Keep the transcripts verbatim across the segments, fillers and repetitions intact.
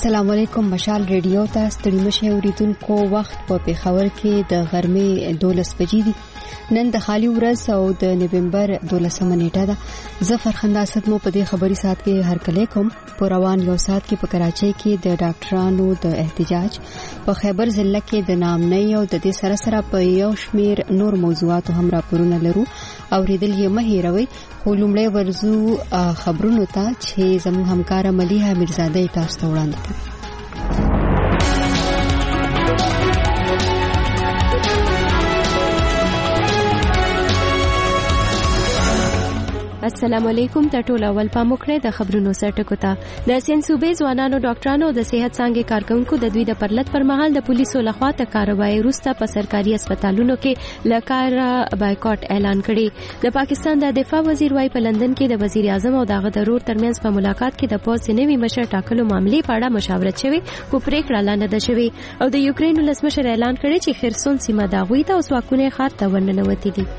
السلام علیکم. مشال ریډیو ته ستړي مشه اوریدونکو. وخت په پیښور کې د غرمې دولس بجې دي. نن د خالي ورځ او د نوومبر دولسمه نیټه ده. ظفر خنداسد مو په دې خبري سات کې هر کله کوم. په روان یو سات کې په کراچۍ کې د ډاکټرانو د احتجاج، په خیبر ضلع کې د نامنۍ او د دې سره سره په یو شمیر نور موضوعات هم راپورونه لرو. اوریدل یې مه هېروئ. خو لومړی ورځو خبرونو ته چې زموږ همکار ملیحه میرزاده تاسو ته وړاندې کوي. السلام علیکم. ته ټول اول پام وکړئ د خبرونو سرټکو ته. د سین صوبې ځوانانو ډاکټرانو د صحت څانګې کارکونکو د دوی د پرلط پر مهال د پولیسو لخوا تر کاروایی وروسته په سرکاري هسپتالونو کې لکاره بایکاټ اعلان کړي. د پاکستان د دفاع وزیر وايي په لندن کې د وزیر اعظم او دغه ضرور ترمنځ په ملاقات کې د پوز نوي مشر ټاکلو معاملې په اړه مشاورت شوی، خو پریکړه لا نه ده شوې. او د یوکرين ولسمشر اعلان کړی چې خرسون سیمه د هغوی ته اوس واکونه ښار ته ورننوتي دي.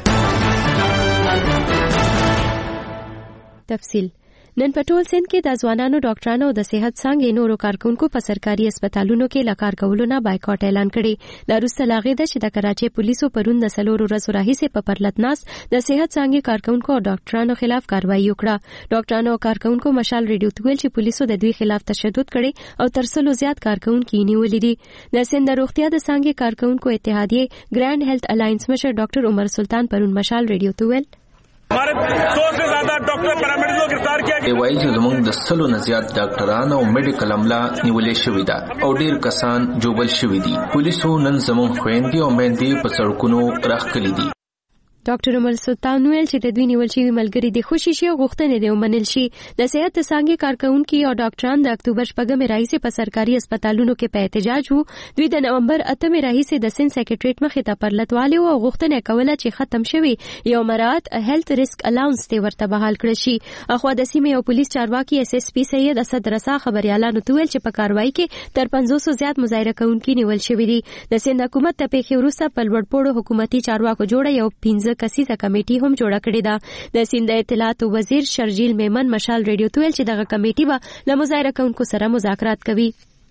تفصیل. نن په ټول سند کې د ځوانانو ډاکټرانو او د صحت څانګې نورو کارکونکو په سرکاري هسپتالونو کې لکار کولو نه بایکاټ اعلان کړي. د روسته لاغې ده چې د کراچۍ پولیسو پرون د سلور ورځو راهیسې په پرلط ناس د صحت څانګې کارکونکو او ډاکټرانو خلاف کاروایی وکړه. ډاکټرانو او کارکونکو مشال ریډیو ته ویل چې پولیسو د دوی خلاف تشدد کړي او تر سلو زیات کارکونکو نیولې دي. د سند د روغتیا د څانګې کارکونکو اتحادیه ګرانډ هیلث الاینس مشر ډاکټر عمر سلطان پرون مشال ریډیو ته ویل हमारे सौ से ज्यादा डॉक्टर पैरामेडिकल को गिरफ्तार किया गया. وایي چې زموږ د سلو نه زیات ډاکټران او میډیکل عمله نیولې شوې ده او ډیر کسان جوبل شوي دي. پولیسو نن زموږ خويندې او میندې په سړکونو راخلي دي. ډاکټر عمر سلطان ویل چې د دوی نیول شوی ملګری د خوشي شي او غوښتنې دی ومنل شي. د صحت څانګې کارکونکو او ډاکټران د اکتوبر شپږمې راهیسې په سرکاري هسپتالونو کې په احتجاج وو. دوی د نومبر اتمې راهیسې د سند سیکریټریټ مخې ته پرلطوالي او غوښتنه کوله چې ختم شوی یو مراد هیلث ریسک الاونس ته ورته بحال کړی شي. اخوا د سیمې یو پولیس چارواکي اس اس پی سید اسد رسا خبريالانو ته ویل چې په کاروایی کې تر پنځوس زیات مظاهره کوونکي نیول شوی دي. د سند حکومت ته پیښې وروسته په لوړپوړو حکومتي چارواکو جوړه یو پنځه کسیزه کمیټي هم جوړه کړې ده. د سند اطلاعات وزیر شرجیل میمن مشال ریډیو ته ویل چې دغه کمیټي به له مظاهره کوونکو سره مذاکرات کوي.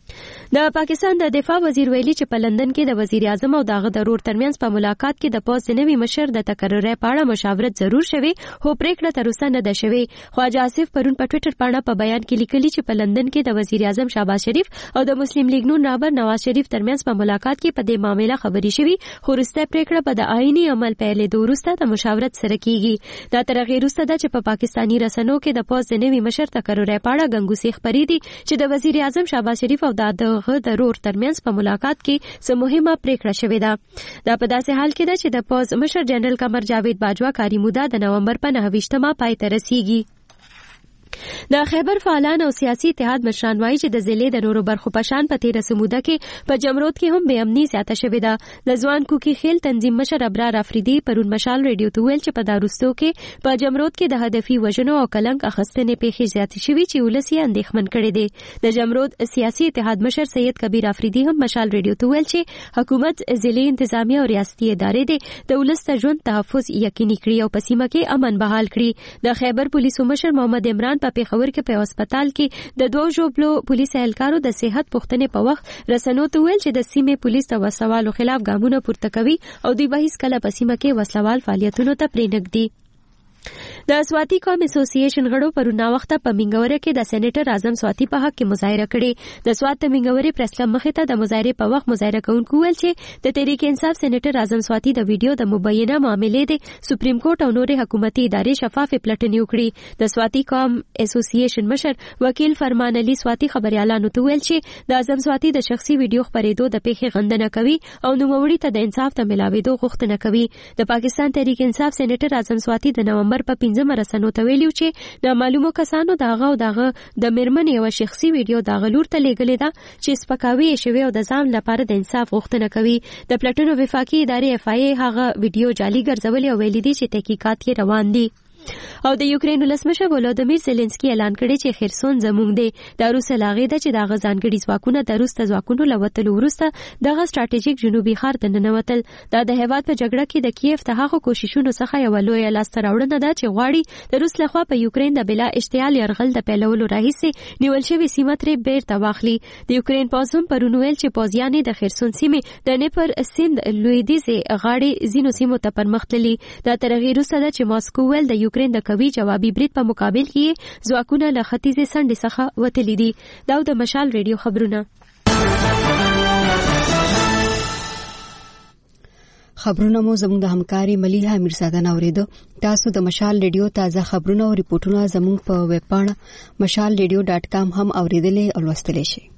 د پاکستان د دفاع وزیر ویلي چې په لندن کې د وزیر اعظم او دغه ضرور ترمنځ په ملاقات کې د پوز نوي مشر د تقرر په اړه مشاورت ضرور شوی، خو پریکړه تر اوسه نه ده شوی. خواجه آصف پرون په ټوئیټر باندې په بیان کې لیکلي چې په لندن کې د وزیر اعظم شهباز شریف او د مسلم لیگ نون رهبر نواز شریف ترمنځ په ملاقات کې په دې معاملې خبري شوی، خو وروسته پریکړه په د آئینی عمل پیلې د وروسته د مشاورت سره کیږي. دا تر هغه وروسته ده چې په پاکستانی رسنیو کې د پوز نوي مشر تقرر په اړه غنګوسې خبرې دي چې د وزیر اعظم شهباز شریف او د غ ضرور ترمنځ په ملاقات کې څه مهمه پریکړه شوې ده. دا په داسې حال کې ده چې د پوز مشر جنرال قمر جاوید باجوا کاری موده د نومبر په نهه ویشتمه پای ته رسیږي. د خیبر فعالان او سیاسي اتحاد مشران وایي چې د ضلع د نورو برخو په شان په تیره سموده کې په جمرود کې هم بې امني زیاته شوې ده. د ځوان کوکي خیل تنظیم مشر ابرار افریدي پرون مشال ریډیو ته ویل چې په داروستو کې په جمرود کې د هدفي وژنو او کلنګ اخیستنې پیښې زیاتې شوې چې ولس یې اندېښمن کړي دي. د جمرود سیاسي اتحاد مشر سید کبیر افریدي هم مشال ریډیو ته ویل چې حکومت ضلعي انتظامیه او ریاستي ادارې دي د ولس ته ژوند تحفظ یقیني کړي او په سیمه کې امن بحال کړي. د خیبر پولیسو مشر محمد عمران په پیښور کې په هسپتال کې د دوه ژوبلو پولیس اهلکارو د صحت پوښتنې په وخت رسنیو ته ویل چې د سیمې پولیس د وسوالو خلاف ګامونه پورته کوي او دوی به هیڅ کله په سیمه کې وسلوال فعالیتونو ته پرېنږدي. د سواتی قوم اسوسییشن غړو پرون وخته په منګوره کې د سېنیټر اعظم سواتی په حق کې مظاهره کړې. د سوات منګوري پریس کلب مخې ته د مظاهره په وخت مظاهره کوونکو ویل چې د تحریک انصاف سېنیټر اعظم سواتی د ویډیو د مبینه معاملې د سپریم کورټ او نورې حکومتي ادارې شفاف پلټنې وکړي. د سواتی قوم اسوسییشن مشر وکیل فرمان علي سواتی خبريالانو ته ویل چې د اعظم سواتی د شخصي ویډیو خبرېدو د پیښې غندنه کوي او نوموړي ته د انصاف ته ملاوېدو غوښتنه کوي. د پاکستان تحریک انصاف سېنیټر اعظم سواتی د نومبر په پنځمه رسنیو ته ویلي چې د معلومو کسانو دغه او دغه د میرمنې یو شخصي ویډیو دغه لور ته لیږلې ده چې سپکاوی شوی او د ځان لپاره د انصاف غوښتنه کوي. د پلټنو وفاقي ادارې اف آی ای هغه ویډیو جعلي ګرځولې او ویلي دي چې تحقیقات یې روان دي. او د یوکرين ولسمشر ولادیمیر زيلنسکي اعلان کړی چې خرسون زموږ دی د روس لاغې د چې د غزانګړي ځواکونه د روس د ځواکونو لوتلو وروسته دغه ستراتیژیک جنوبي ښار ته ننوتل. دا د هیواد په جګړه کې د کیف ته هغه کوششونو څخه یو لوی لاسته راوړنه ده چې غواړي د روس لخوا په یوکرين د بلا اشتعال يرغل د پیلولو راهیسې نیول شوی سیمه ترې بیرته واخلي. د یوکرين پوځ پرون ویل چې پوځیان د خرسون سیمې د نیپر سیند لویدیځه غاړې زینو سیمو ته پرمختللي. دا ترغیر وسته چې ماسکو ول د یوکرين د قوي جوابي برید په مقابل کې ځواکونه له ختیځې سندې څخه وتلي دي. دا د مشال ریډیو خبرونه. خبرونه مو زموږ د همکاري مليحه میرزاده نوریدو. تاسو د مشال ریډیو تازه خبرونه او ریپورتونه زموږ په ویب پاڼه مشال ریډیو ډاټ کام هم اوریدلې او لوستلی شئ.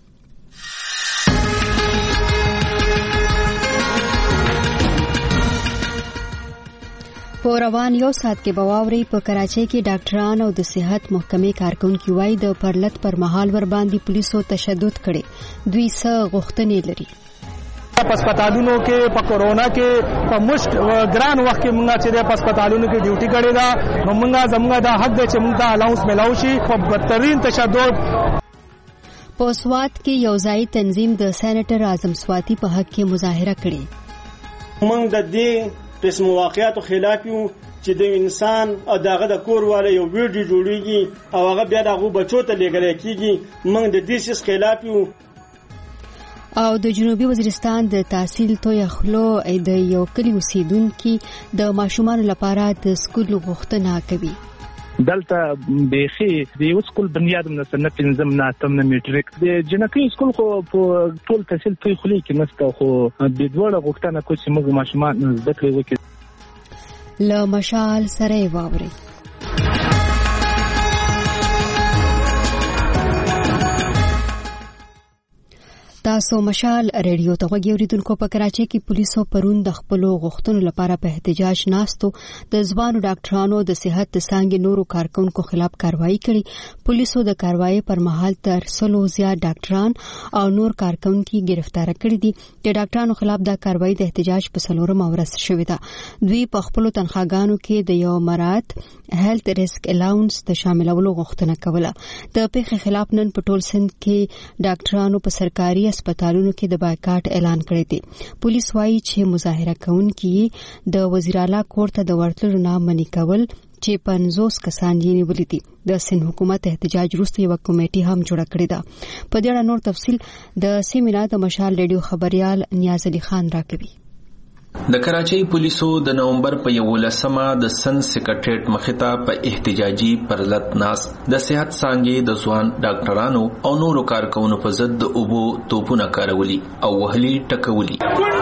په روان یو ساعت کې بواوري په کراچۍ کې ډاکټران او د صحت محکمې کارکونکو وایي د پرلط پر مهال ور باندې پولیسو تشدد کړي. دوی څه غوښتنې لري؟ په هسپتالونو کې په کورونا کې په مشت ګران وخت کې موږ چې په هسپتالونو کې ډیوټي کړې ده نو موږ زموږ د حق د چې موږ ته الاونس ملاو شي. په بدترین تشدد په سوات کې یو ځای تنظیم د سېنیټر اعظم سواتی په حق کې مظاهره کړې. موږ د دې قسم واقعیاتو خلاف یو چې د انسان او دغه د کور والے یو ویډیو جوړیږي او هغه بیا دغه بچو ته لګل کېږي. موږ د دې سیس خلاف یو. او د جنوبي وزیرستان د تحصیل توي خلو د یو کلی اوسیدونکو د ماشومان لپاره د سکول غوښتنه کوي. دلته بيخي د یو سکول بنیاد من سنه پنځم نه اتم نه میټریک د جنکی سکول خو په ټول تحصیل توي خلی کې نسته خو د دوړه غوښتنه کوي چې موږ ماشومان زده کړو وکړي. ل مشال سره واوري. تاسو مشال ریډیو ته غوږی اوریدونکو. په کراچۍ کې پولیسو پرون د خپل غوښتنو لپاره په احتجاج ناستو د ځوانو ډاکټرانو د صحت څنګه نورو کارکونکو خلاف کاروایی کړې. پولیسو د کاروایی پر مهال تر سلو زیات ډاکټران او نور کارکونکو گرفتار کړي دي. د ډاکټرانو خلاف د کاروایی د احتجاج په څلورم ورځ شوې ده. دوی په خپل تنخواګانو کې د یو مراد هیلث ریسک الاونس د شاملولو غوښتنه کوله. د پیښې خلاف نن په ټول سند کې ډاکټرانو په سرکاري هسپتالونو کې د بایکاټ اعلان کړی دی. پولیس وایي چې مظاهره کوونکي د وزیر اعلی کور ته د ورتلو نه منع کول چې پنځوس کسان یې نیولي دي. د سند حکومت احتجاج وروسته یو کمیټي هم جوړه کړې ده. په دې اړه نور تفصیل د سیمینار د مشال ریډیو خبريال نیاز علي خان راکوي. د کراچۍ پولیسو د نومبر په یولسمه د سن سیکریټریټ مخته په احتجاجي پرلط ناس د صحت څنګه د ځوان ډاکټرانو او نورو کارکونکو په ضد د اوبو توپونه کارولي او وهلي ټکولي.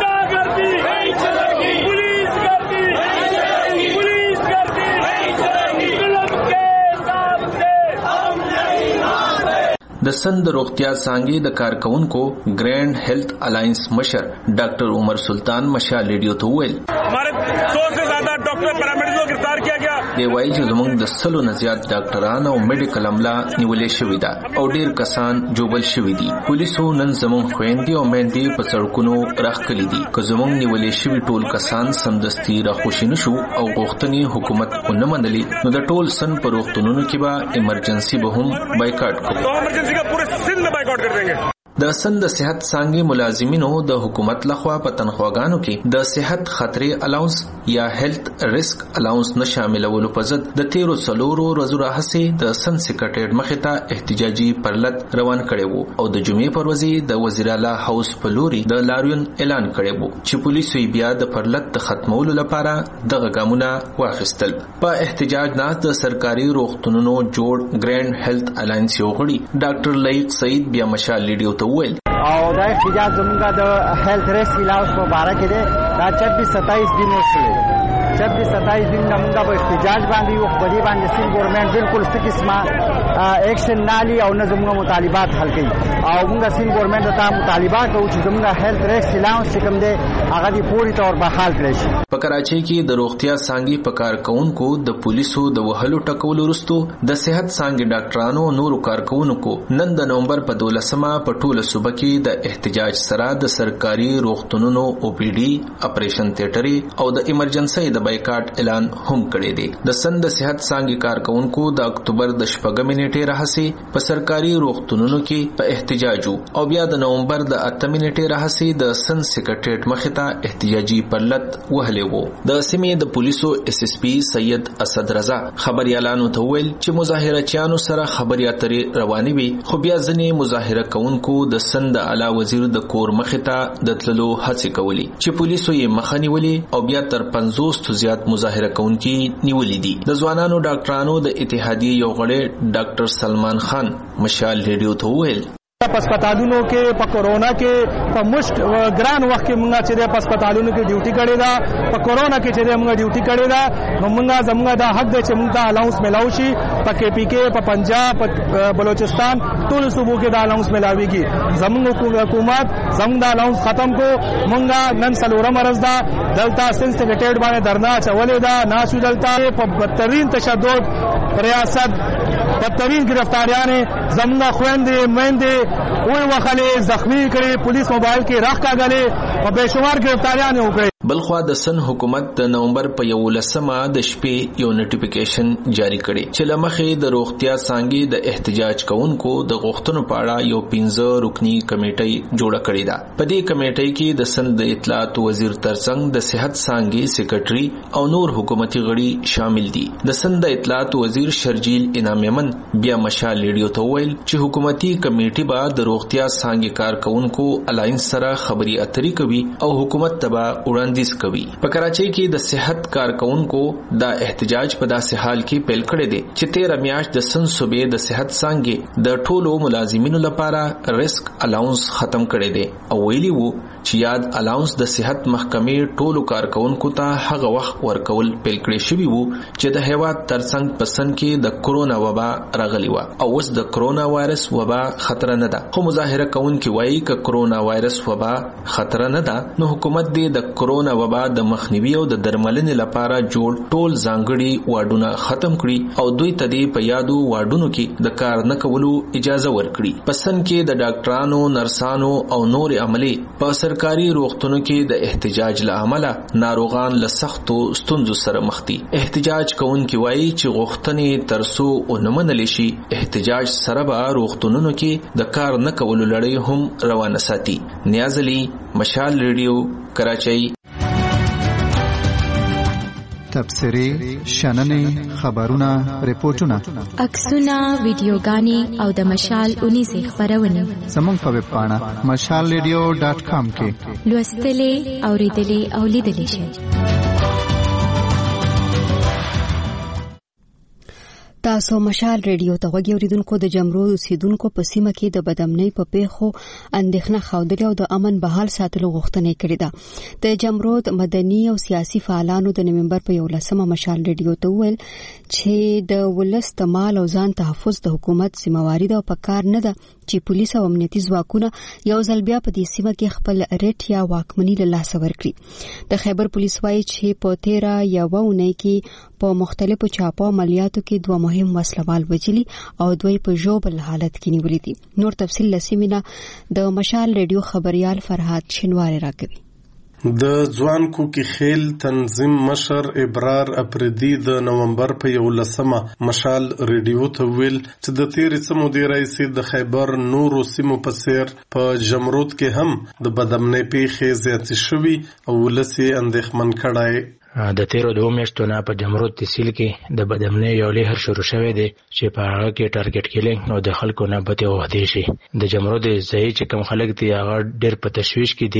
د سند روغتیا څنګه د کارکونکو ګرینډ هیلث الاینس مشر ډاکټر عمر سلطان مشال ریډیو ته ویل हमारे सौ से ज्यादा डॉक्टर पैरामेडिक्स को गिरफ्तार किया गया. دی وایي چې زموږ د سلو نه زیات ډاکټران او میډیکل عمله نیولې شوې ده او ډیر کسان جوبل شوي دي. پولیسو نن زموږ خويندې او میندې په سړکونو راخلي دي. که زموږ نیولې شوي ټول کسان سمدستي راخوشي نشو او غوښتنې حکومت ونه منلي نو د ټول سن په روغتونونو کې به ایمرجنسي به هم بایکاټ کوي. तो इमरजेंसी का पूरे सिंध में बाइकआउट कर देंगे. د سند صحت څنګه ملازمینو د حکومت لخوا په تنخواګانو کې د صحت خطرې الاونس یا هیلث ریسک الاونس نه شاملولو په ضد د تیرو څلورو ورځو راهیسې د سند سیکریټریټ مخې ته احتجاجي پرلط روان کړی وو او د جمعې پر ورځ د وزیر اعلی هاوس په لوري د لاریون اعلان کړی وو چې پولیسو بیا د پرلط د ختمولو لپاره دغه ګامونه واخیستل. په احتجاج نه د سرکاري روغتونونو جوړ ګرینډ هیلث الاینس یو غړي ډاکټر لایق سعید بیا مشال ریډیو ته ویل او دا احتجاج زمونږ د هیلث ریسک الاونس په باره کې دی. دا چوبیس ستایس دن وشوي. چوبیس ستایس دن زمونږ په احتجاج باندې یو په دې باندې سیل ګورنمنت بالکل څه قسمه اکشن نالي او نه زمونږ مطالبات حل کوي او موږ سین ګورنمنت ته مطالبه کوو چې زموږ هیلث ریسک الاونس چې کوم دی هغه دی پوری تور بحال کړي شي. په کراچۍ کې د روغتیا څانګې په کارکونکو د پولیسو د وهلو ټکولو وروسته د صحت څانګې ډاکټرانو او نورو کارکونکو نن د نومبر په دولسمه په ټوله صوبه کې د احتجاج سره د سرکاري روغتونونو او پی ډي اپریشن تھیټر او د ایمرجنسي د بایکاټ اعلان هم کړی دی. د سند صحت څانګې کارکونکو د اکتوبر د شپږمې نیټې راهیسې په سرکاري روغتونونو کې په احتجاج او بیا د نومبر د اتمې نیټې راهیسې د سن سیکریټریټ مخې ته احتجاجي پرلط وهلې وو. د سیمې د پولیسو اس اس پی سید اسد رضا خبريالانو ته ویل چې مظاهرچیانو سره خبري اترې رواني وي، خو بیا ځنې مظاهره کوونکو د سند اعلی وزیر د کور مخې ته د تللو هڅې کولې چې پولیسو یې مخه نیولې او بیا تر پنځوس تو زیات مظاهره کوونکي نیولې دي. د ځوانانو ډاکټرانو د اتحادیې یو غړی ډاکټر سلمان خان مشال ریډیو ته ویل په هسپتالونو کې په کورونا کې په مشت ګران وخت کې موږ چې د هسپتالونو کې ډیوټي کړې ده، په کورونا کې چې موږ ډیوټي کړې ده، نو موږ زموږ د حق د چې موږ د الاونس ملاوي شي په کې پی کې په پنجاب په بلوچستان ټول صوبو کې د الاونس ملاويږي. زموږ حکومت زموږ د الاونس ختم کو. موږ نن سلورم ورځ ده دلته سنسټیټیډ باندې درنا چولې ده، ناشو دلته په بدترین تشدد ریاست بدترین گرفتاریانې زموږ خويندې میندې وې وخلې زخمی کړي، پولیس موبایل کې راخ کاغله او به شمار گرفتاریان وکړي. بلخوا د سن حکومت د نومبر په یولسمه د شپې یو نوټیفیکیشن جاری کړي چې لمخې د روغتیا څانګې د احتجاج کوونکو د غوښتنو په اړه یو پنځه رکنی کمیټه جوړه کړې ده. په دې کمیټې کې د سن د اطلاعات وزیر ترڅنګ د صحت څانګې سیکریټري او نور حکومتي غړي شامل دي. د سن د اطلاعات وزیر شرجیل انعام یمن بیا مشال ریډیو ته ویل چې حکومتي کمیټه به د روغتیا څانګې کارکونکو الاینس سره خبري اترې کوي او حکومت ته وړاندې کوي. په کراچۍ کې د صحت کارکونکو د احتجاج په داسې حال کې پیل کړی دی چې تیره میاشت د سن صوبې د صحت څانګې د ټولو ملازمینو لپاره ریسک الاونس ختم کړی دی او ویلي وو چې یاد الاونس د صحت محکمې ټولو کارکونکو ته هغه وخت ورکول پیل کړی شوی وو چې د هیواد ترڅنګ په سن کې د کرونا وبا راغلی و او اوس د کرونا وایرس وبا خطر نه ده. خو مظاهره کوونکي وایي چې کرونا وایرس وبا خطر نه ده، نو حکومت دې د کرونا وبا د مخنیوي او د درملنې لپاره جوړ ټول ځانګړي واډونه ختم کړي او دوی ته دې په یادو واډونو کې د کار نه کولو اجازه ورکړي. په سن کې د ډاکټرانو، نرسانو او نور عملي په سرکاري روغتونو کې د احتجاج له امله ناروغان له سختو ستونزو سره مخ دي. احتجاج کوونکي وایي چې غوښتنې ترسو او نه منل شي احتجاج سره به روغتونونو کې د کار نه کولو لړۍ هم روانه ساتي. نیاز علي، مشال ریډیو، کراچۍ. تبصرې، شننې، خبرونه، ریپورتونه، عکسونه، ویډیوګانې او د مشال اونیزې خبرونه زموږ په ویب پاڼه مشال ریډیو ډاټ کام کې لوستلې، اوریدلې او لیدلې شئ. تاسو مشال ریډیو ته غوږی اوریدونکو د جمرو اوسیدونکو په سیمه کې د بدامنۍ په پیښو اندېښنه خوندلې او د امن بحال ساتلو غوښتنه کړې ده. د جمرو مدني او سیاسي فعالانو د نومبر په یولسمه مشال ریډیو ته ویل چې د ولس د مال او ځان تحفظ د حکومت ذمہواری ده او په کار نه ده چې پولیس او امنیتي ځواکونه یو ځل بیا په دې سیمه کې خپل ریټ یا واکمنۍ له لاسه ورکړي. د خیبر پولیس وایي چې په تیره یوه اونۍ کې په مختلفو چاپو عملیاتو کې دوه مهم وسلوال وجلي او دوی په ژوبل حالت کې نیولې دي. نور تفصیل لسیمینا د مشال ریډیو خبريال فرهاد شینواری راکوي. د ځوان کوکی خیل تنظیم مشر ابرار اپریدي د نومبر په یولسمه مشال ریډیو ته ویل چې د تیرې څه مودې راهیسې د خیبر نورو سیمو په څیر په جمرود کې هم د بدامنۍ پیښې زیاتې شوي او ولس یې اندېښمن کړی. د تیرو دوه میاشتو نه په جمرود تحصیل کې د بدامنۍ یو لهر شروع شوی دی چې په هغه کې ټارګټ کیلینګ او د خلکو نه بته وحدي شي. د جمرود ځای چې کوم خلک دي هغه ډېر په تشویش کې دي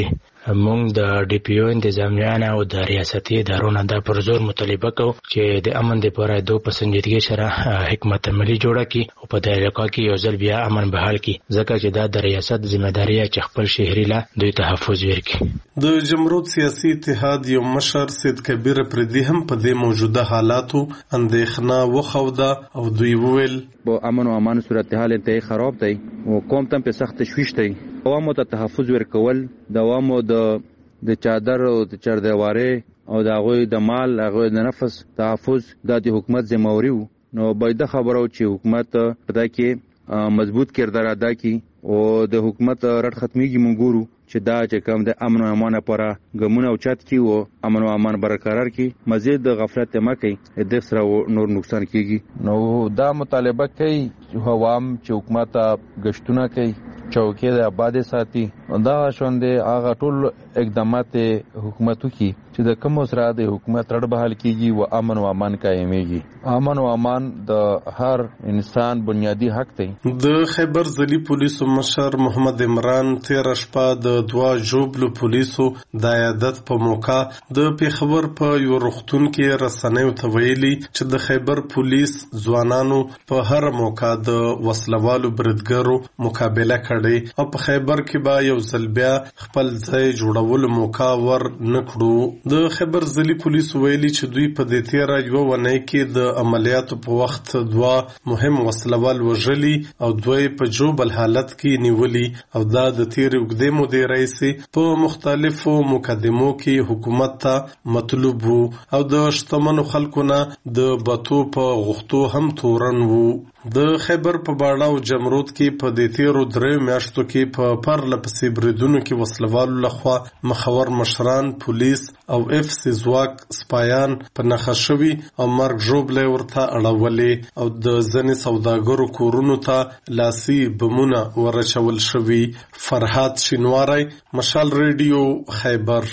موږ د ډي پی او انتظامیانو او د ریاستي ادارو نه د پر زور مطالبه کوو چې د امن لپاره دوه په سنجیدګۍ سره حکمت عملي جوړه کړي او په دې علاقه کې یو ځل بیا امن بحال کړي، ځکه چې دا د ریاست ځمېداري چې خپل شهري لا دوی تحفظ ورکړي. د جمهوریت سیاسي اتحاد یو مشر سید کبیر پردي هم په دې موجوده حالاتو اندېښنه وښوده او دوی وویل با امن و امان صورتحال انتهایی خراب دی او قوم ته په سخت تشویش دی. عوامو ته تحفظ ورکول، د عوامو د د چادر او د چاردیوارې او د هغوی د مال، هغوی د نفس تحفظ دا د حکومت ذمہواری وو. نو باید خبرو چې حکومت په دا کې مضبوط کردار ادا کړي او د حکومت رټ ختميږي. مونږ ګورو چې دا چې کوم د امن او امان لپاره ګمونه او چت کی او امن او امان برقرار کی، مزید د غفلت مه کوي، د سره نور نقصان کیږي. نو دا مطالبه کوي چې عوام چې حکومت غشتونه کوي، چوکۍ د آباد ساتي، دا شوندې هغه ټول اقدامات حکومتو کی چې د کوم سره د حکومت رړ بحال کیږي او امن او امان قائميږي. امن او امان د هر انسان بنیادی حق دی. د خیبر ځلی پولیسو مشر محمد عمران تیر شپه د دوا جوبلو پولیسو د عیادت په موقع د پیښور په یو روغتون کې رسنیو ته ویلي چې د خیبر پولیس ځوانانو په هر موقع د وسلوالو بریدګرو مقابله کړې او په خیبر کې به یو ځل بیا خپل ځای جوړولو موقع ور نکړو. د خیبر ځلی پولیسو ویلي چې دوی په دې تیره یوه اونۍ کې د عملیاتو په وخت دوا مهم وسلوال وژلي او دوی په جوبل حالت کې نیولي او دا د تیرې اوږدې مودې راهیسې په مختلفو مقدمو کې حکومت ته مطلوب وو او د شتمنو خلکو نه د بتو په غوښتو هم تورن وو. د خیبر په باړه او جمرود کې په دې تیرو دریو میاشتو کې په پرله پسې بریدونو کې وسلوالو لخوا مخور مشران، پولیس او اف سی ځواک سپایان په نښه شوي او مرګ ژوبلې ورته اړولې او د ځینې سوداګرو کورونو ته لاسي بمونه ورچول شوي. فرحات شینواری، مشال ریډیو، خیبر.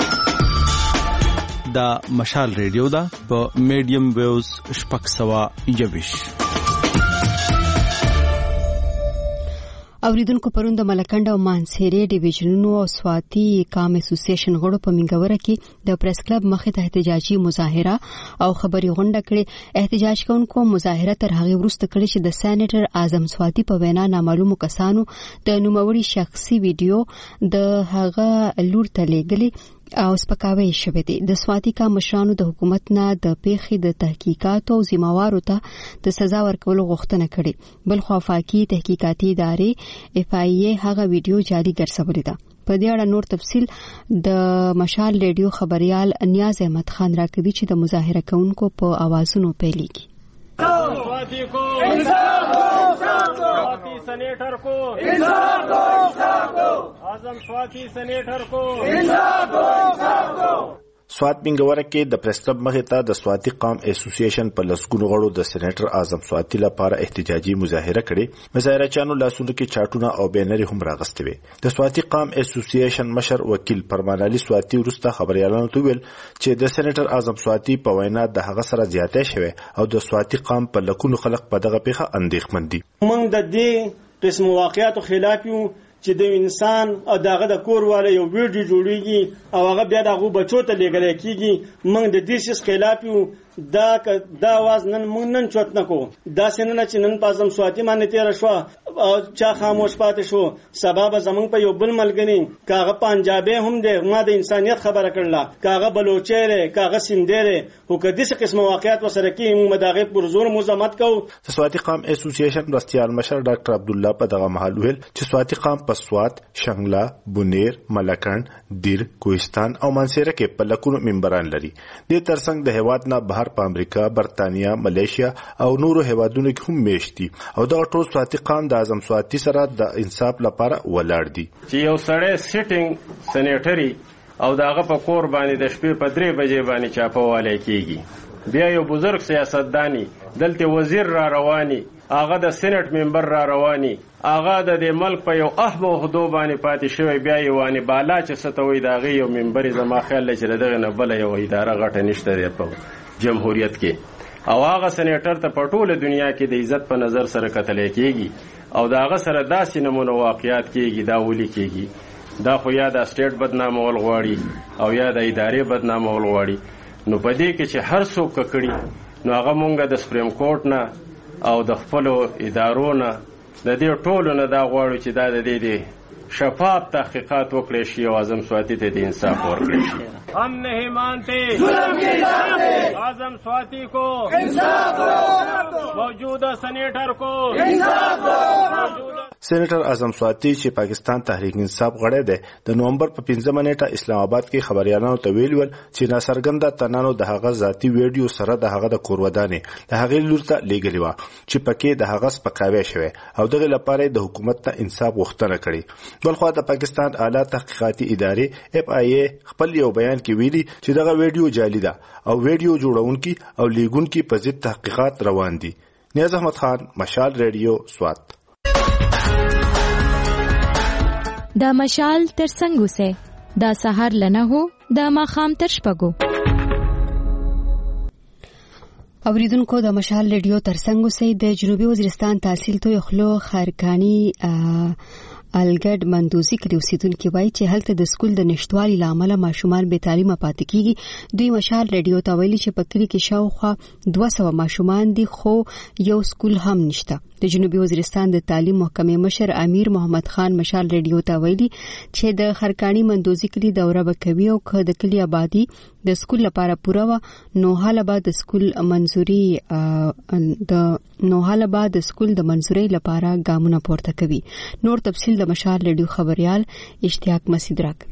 دا مشال ریډیو دا په میډیم ویوز شپږ سوه یوویش. اوریدونکو پرون د ملکنډ او مانسهرې ډیویژنونو او سواتي کام اسوسییشن غړو په منګوره کې د پریس کلب مخې ته احتجاجي مظاهره او خبري غونډه کړې. احتجاج کوونکو مظاهره تر هغه وروسته کړې چې د سېنیټر اعظم سواتي په وینا نامعلومو کسانو د نوموړي شخصي ویډیو د هغه لور ته لېږلې او سپکاوی شوی دی. د سواتي کا مشرانو د حکومت نه د پیښې د تحقیقات او ذمہوارو ته د سزا ورکولو غوښتنه کړې. بل خو افاقي تحقیقاتي ادارې اف آی ای هغه ویډیو جعلي ګرځولې ده. په دې اړه نور تفصیل د مشال ریډیو خبريال نیاز احمد خان راکوي چې د مظاهره کوونکو په اوازونو پیلېږي. سواتي کو انصاف دو، سواتي سینیټر کو انصاف دو، اعظم سواتي سینیټر کو انصاف دو. سوات منګوره کې د پریس کلب مخې ته د سواتي قام اسوسییشن په لسګونو غړو د سېنیټر اعظم سواتي لپاره احتجاجي مظاهره کړې. مظاهرچیانو لاسونو کې چاټونه او بینرې هم راغستې وې. د سواتي قام اسوسییشن مشر وکیل فرمان علي سواتي ورسته خبريالانو ته ویل چې د سېنیټر اعظم سواتي په وینا د هغه سره زیاتې شوه او د سواتي قام په لکونو خلک په دغه پیښه اندېښمن دي. موږ د دې قسم واقعیاتو خلاف یو چې د انسان او دغه د کور والا یو ویډیو جوړیږي او هغه بیا دغه بچو ته لګل کېږي. موږ د دې شیز خلاف یو. دا دا واز نن موږ نن چوت نکو. دا سینه چې نن پازم سواتي باندې تیر شو او چا خاموش پاتې شو. سبب زمونږ په یو بل ملګری کاغه پنجابي هم دی، ما د انسانيت خبره کړله، کاغه بلوچي دی، کاغه سیندي دی. او کدي څه قسم واقعیت وسره کې موږ دغه پر زور مزاحمت کوو. سواتي قام اسوسییشن رستيال مشر ډاکټر عبد الله په دغه محل ویل چې سواتي قام په سوات، شنګلا، بونیر، ملکند، دیر، کوهستان او مانسهره کې په لکونو ممبران لري. د ترڅنګ د هیواد نه بهر په امریکا، برتانیا، ملیشیا او نورو هیوادونو کې هم میشتي او دا ټول سواتي قام د اعظم سواتي سره د انصاف لپاره ولاړ دي. چې یو سړی سیټینګ سېنیټري او داغه په کور باندې د شپې په درې بجې باندې چاپواله کیږي. بیا یو بزرګ سیاستداني دلته وزیر را رواني، هغه د سېنات ممبر را رواني، هغه د دې ملک په یو اهم عہدو باندې پاتې شوی، بیا یې وانی بالا چې ستوي داغه یو ممبر زما خیال چې دغه نه بل یو اداره غټه نشته دی په جمهوریت کې. او هغه سېنیټر ته په ټوله دنیا کې د عزت په نظر سره کتل کېږي او داغه سره داسې نمونه واقعیات کېږي. دا ولي کېږي دا خو یا د سټیټ بدنامول غواړي او یا د ادارې بدنامول غواړي. نو په دې کې چې هر څوک کړي نو هغه مونږ د سپریم کورټ نه او د خپلو ادارو نه د دې ټولو نه دا غواړو چې دا د دې شفاف تحقیقات وکړي شي او اعظم سواتی ته د انصاف ورکړي شي. हम नहीं मानते आजम स्वाति को इंसाफ दो, मौजूदा सेनेटर को इंसाफ दो. سېنیټر اعظم سواتی چې پاکستان تحریک انصاف غړی دی د نومبر په پنځمه نیټه اسلام آباد کې خبريالانو ته ویل ول چې ناڅرګنده تنانو د هغه ذاتی ویډیو سره د هغه د کورودانې د هغه لور ته لیږلی و چې پکې د هغه سپکاوی شوی او دغه لپاره د حکومت ته انصاف غوښتنه کړې. بلخو د پاکستان اعلی تحقیقاتي ادارې اف آی ای خپل یو بیان کې ویلي چې دغه ویډیو جعلي ده او ویډیو جوړونکي او لیږونکي په ضد تحقیقات روان دي. نیاز احمد خان، مشال ریډیو، سوات. دا مشال تر څنګه سه دا سحر لنه هو دا ماخام تر شپګو. اوریدونکو د مشال ریډیو تر څنګه سه د جنوبي وزیرستان تحصیل تو خلو خارکانی الګډ مندوزي کلی اوسیدونکو وایي چې هلته د سکول د نشټوالي لامل ماشومان به تعلیم پاتې کیږي. دوی مشال ریډیو ته ویلي چې په کلی کې شاوخوا دوه سوه ماشومان دي خو یو سکول هم نشته. د جنوبي وزیرستان د تعلیم محکمې مشر امیر محمد خان مشال ریډیو ته ویلي چې د خرکانی مندوزي کلی دوره وکوي او که د کلی آبادی د سکول لپاره پوره و نو حاله بعد د سکول منځوري د نو حاله بعد د سکول د منځوري لپاره ګامونه پورته کوي. نور تفصیل د مشال ریډیو خبريال اشتیاق مسعود راکوي.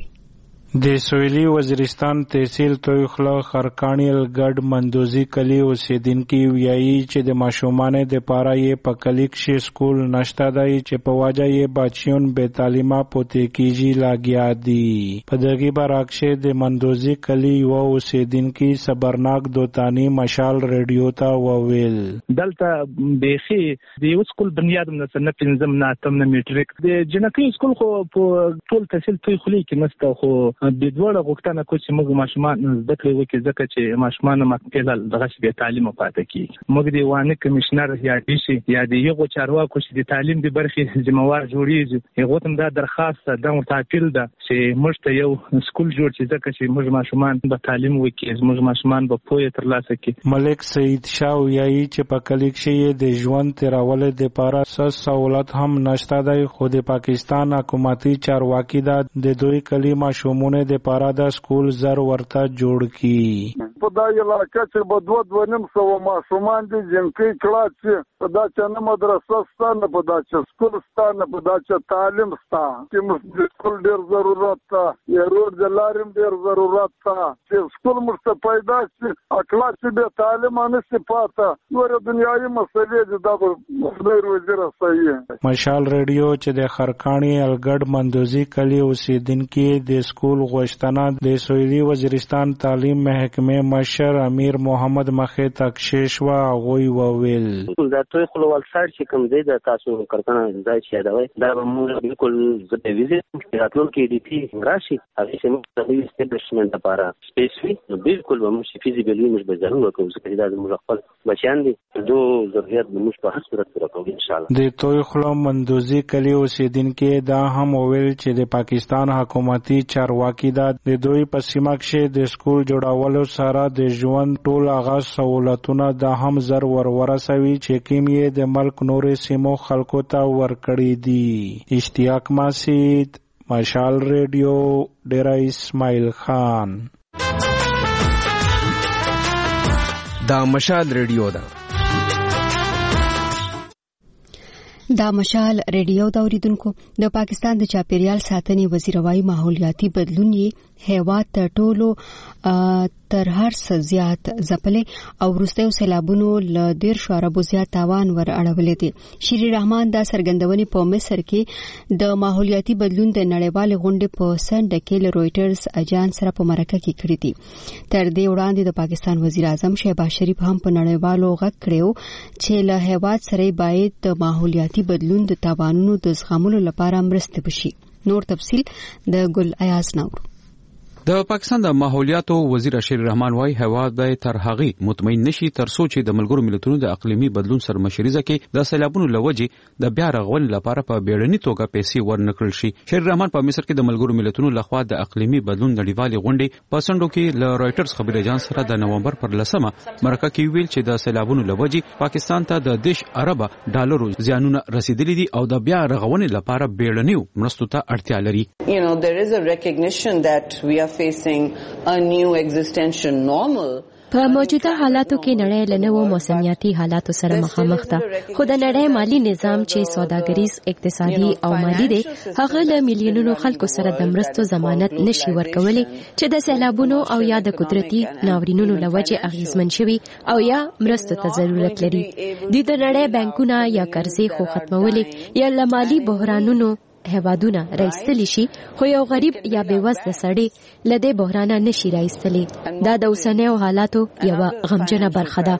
د سویلی وزیرستان تحصیل تویخلا خرکانی الګډ مندوزی کلی اوسیدونکو ویایي چې د ماشومان د پاره یې په کلی کې سکول نشته دی چې په واجه یې بچیون به تعلیمه پوتې کیږي لاګیا دي. په دغه برعکس د مندوزی کلی و اوسیدونکو صبرناک دوتانی مشال ریډیو ته وویل دلته بیخي د یو سکول بنیاد نه سنه پنځم نه اتم نه میټریک د جنکی سکول خو په ټول تحصیل تویخلی کې نسته خو د دوړه غوښتنه کوي چې موږ ماشومان زده کړې وکړي ځکه چې ماشومان مکمل دغه شی تعلیم پاتې کیږي. موږ د وانه کمشنر یا ډي سي یا د یو چارواکو چې د تعلیم د برخې ذمہوار جوړیږي هغه ته دا درخواست ده د تعقیل ده چې موږ ته یو سکول جوړ چې ځکه چې موږ ماشومان به تعلیم وکړي موږ ماشومان به پوهه ترلاسه کړي. ملک سعید شاه ویایي چې په کلی کې د ژوند تیرول د پاره سس سہولت هم نشته دی خو د پاکستان حکومتي چارواکي د دوی کلی ماشومان د پاره د سکول زر ورته جوړ کی. په دا علاقه چې په دوه دوه نیم سوه ماشومان دي جنکی کلاس چې په دا چې نه مدرسه سته نه په دا چې سکول سته نه په دا چې تعلیم سته چې موږ د سکول ډېر ضرورت ته یا روډ د لارې ډېر ضرورت ته چې سکول موږ ته پیدا شي کلاس چې بې تعلیمه نشي پاته نورې دنیایي مسلې دي دا به خدای روزي رسوي. مشال ریډیو چې د خرکانی الګډ مندوزي کلی اوسیدونکو د سکول غوښتنه د سویلی وزیرستان تعلیم محکمې مشر امیر محمد مخې تکشیش وا غوي وویل دا توي خپلوال سره چې کوم دی د تاسو کارکنه ځای چې دا وای دا موږ بالکل د ویزیټ راتلون کې دي چې راشي هغه چې موږ د اسټابلیشمنت لپاره سپیسفي نو بالکل به موږ فیزیبلی موږ به ضرور وکړو چې دا موږ خپل بچیان دي دو ضرورت موږ په هر صورت سره کوو ان شاء الله. د توي خپل مندوزي کلی اوسیدونکو دا هم وویل چې د پاکستان حکومتي چارواکي دا د دوی په سیمه کې د سکول جوړولو سره د ژوند ټول هغه سہولتونه د هم زر ورورسوي چې کوم یې د ملک نورې سیمو خلکو ته ورکړي دي. اشتیاق مسعود، مشال ریډیو، ډیره اسماعیل خان. دا مشال ریډیو ده. دا مشال ریډیو دا اوریدونکو د پاکستان د چاپیریال ساتنې وزیر وايي ماحولیاتي بدلون یې هیواد ته ټولو تر هر څه زیات ځپلې او وروستیو سیلابونو له ډېر شو اربو زیات تاوان ور اړولې دي. شیر رحمان دا څرګندونې په مصر کې د ماحولیاتي بدلون د نړیوالې غونډې په سنډه کې له رويټرز اجانس سره په مرکه کې کړې دي. تر دې وړاندې د پاکستان وزیر اعظم شهباز شریف هم په نړیوالو غږ کړو چې له هیواد سره باید د ماحولیاتي بدلون د تاوانونو د زغملو لپاره مرسته وشي. نور تفصیل د ګل ایاز نور. د پاکستان د ماحولیاتو وزیر اشیر رحمان وايي هوا به تر هغه مطمئن نشي تر څو چې د ملګرو ملتونو د اقلیمي بدلون سره مشرزه کې د سیلابونو لوجې د بیا رغول لپاره په بیړني توګه پیسې ورنکړل شي. شیر رحمان په مصر کې د ملګرو ملتونو لخوا د اقلیمي بدلون نړیوالې غونډې په سندو کې له رائټرز خبري اژانس سره د نومبر پر لسمه مرکه کې ویل چې د سیلابونو لوجې پاکستان ته د دیش اربه ډالرو زیانونه رسیدلي دي او د بیا رغونې لپاره بیړني مرستو ته اړتیا لري. You know, there is a recognition that we are facing a new existential normal. په موجوده حالاتو کې نړۍ له نوو موسمیاتي حالاتو سره مخامخ ده، خو د نړۍ مالی نظام چې سوداګریز، اقتصادي او مالی دی، هغه له میلیونونو خلکو سره د مرستو ضمانت نشي ورکولی چې د سیلابونو او یا د قدرتي ناورینونو له وجې اغیزمن شوي او یا مرستو ته ضرورت لري. دوی د نړۍ بانکونه یا قرضې خو ختمولی یا له مالي بحرانونو هوادونه راایستلی شي، خو یو غریب یا بېوزله سړی له دې بحرانه نشي راایستلی. دا د اوسنیو حالاتو یوه غمجنه برخه ده.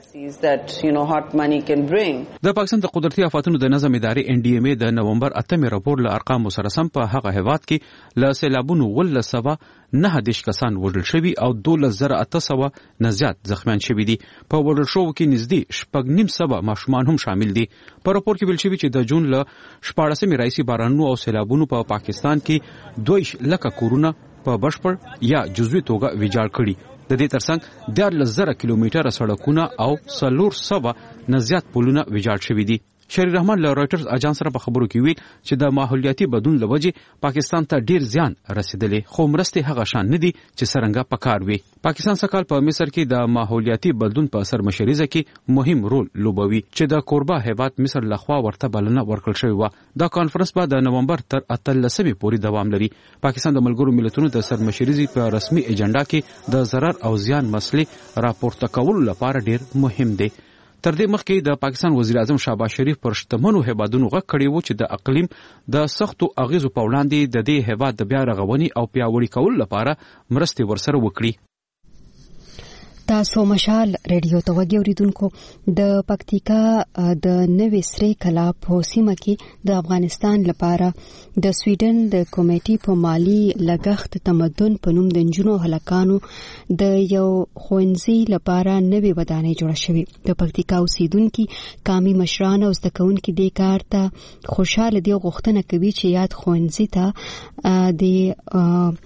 د پاکستان د قدرتي آفاتونو د نظم ادارې ان ډي ایم ای د نومبر اتمې راپور له ارقامو سره سم په هغه هیواد کې له سیلابونو ولس سوه نه دیش کسان وژل شوي او دولس زره اته سوه نه زیات زخمیان شوي دي. په وژل شوو کې نږدې شپږ نیم سوه ماشومان هم شامل دي. په راپور کې ویل شوي چې د جون له شپاړسمې راهیسې بارانونو او سیلابونو په پاکستان کې دویش لکه کورونه په بشپړ یا جزوي توګه ویجاړ کړي. د دې ترڅنګ دیارلس زره کیلومتره سړکونه او څلور سوه نه زیات پلونه ویجاړ شوي دي. شیر رحمان له رائټرز اژانس سره په خبرو کې ویل چې د ماحولیاتي بدلون له وجې پاکستان ته ډیر زیان رسیدلی، خو مرستې هغه شان نه دي چې څرنګه پکار وي. پاکستان سکهال په مصر کې د ماحولیاتي بدلون په اثر مشرزه کې مهم رول لوبوي چې د کوربه هیواد مصر لخوا ورته بلنه ورکړل شوې وه. دا کانفرنس به د نومبر تر اتلسمې پورې دوام لري. پاکستان د ملګرو ملتونو د سرمشرزي په رسمي ایجنډا کې د ضرر او زیان مسلې راپورته کولو لپاره ډیر مهم دی. تر دې مخکې د پاکستان وزیر اعظم شهباز شریف پر شتمنو هیوادونو غږ کړی و چې د اقلیم د سختو اغیزو په وړاندې د دې هیواد د بیا رغونې او پیاوړي کولو لپاره مرستې ورسره وکړي. تاسو مشال ریډیو ته وګورئ اوریدونکو. د پکتیکا د نوې سری کلا په سیمه کې د افغانستان لپاره د سویډن د کمیټې په مالی لګښت تمدن په نوم د نجونو هلکانو د یو ښوونځي لپاره نوې ودانۍ جوړه شوې. د پکتیکا اوسیدونکي قامي مشران او زده کوونکي دې کار ته خوشاله دي او غوښتنه کوي چې یاد ښوونځي ته د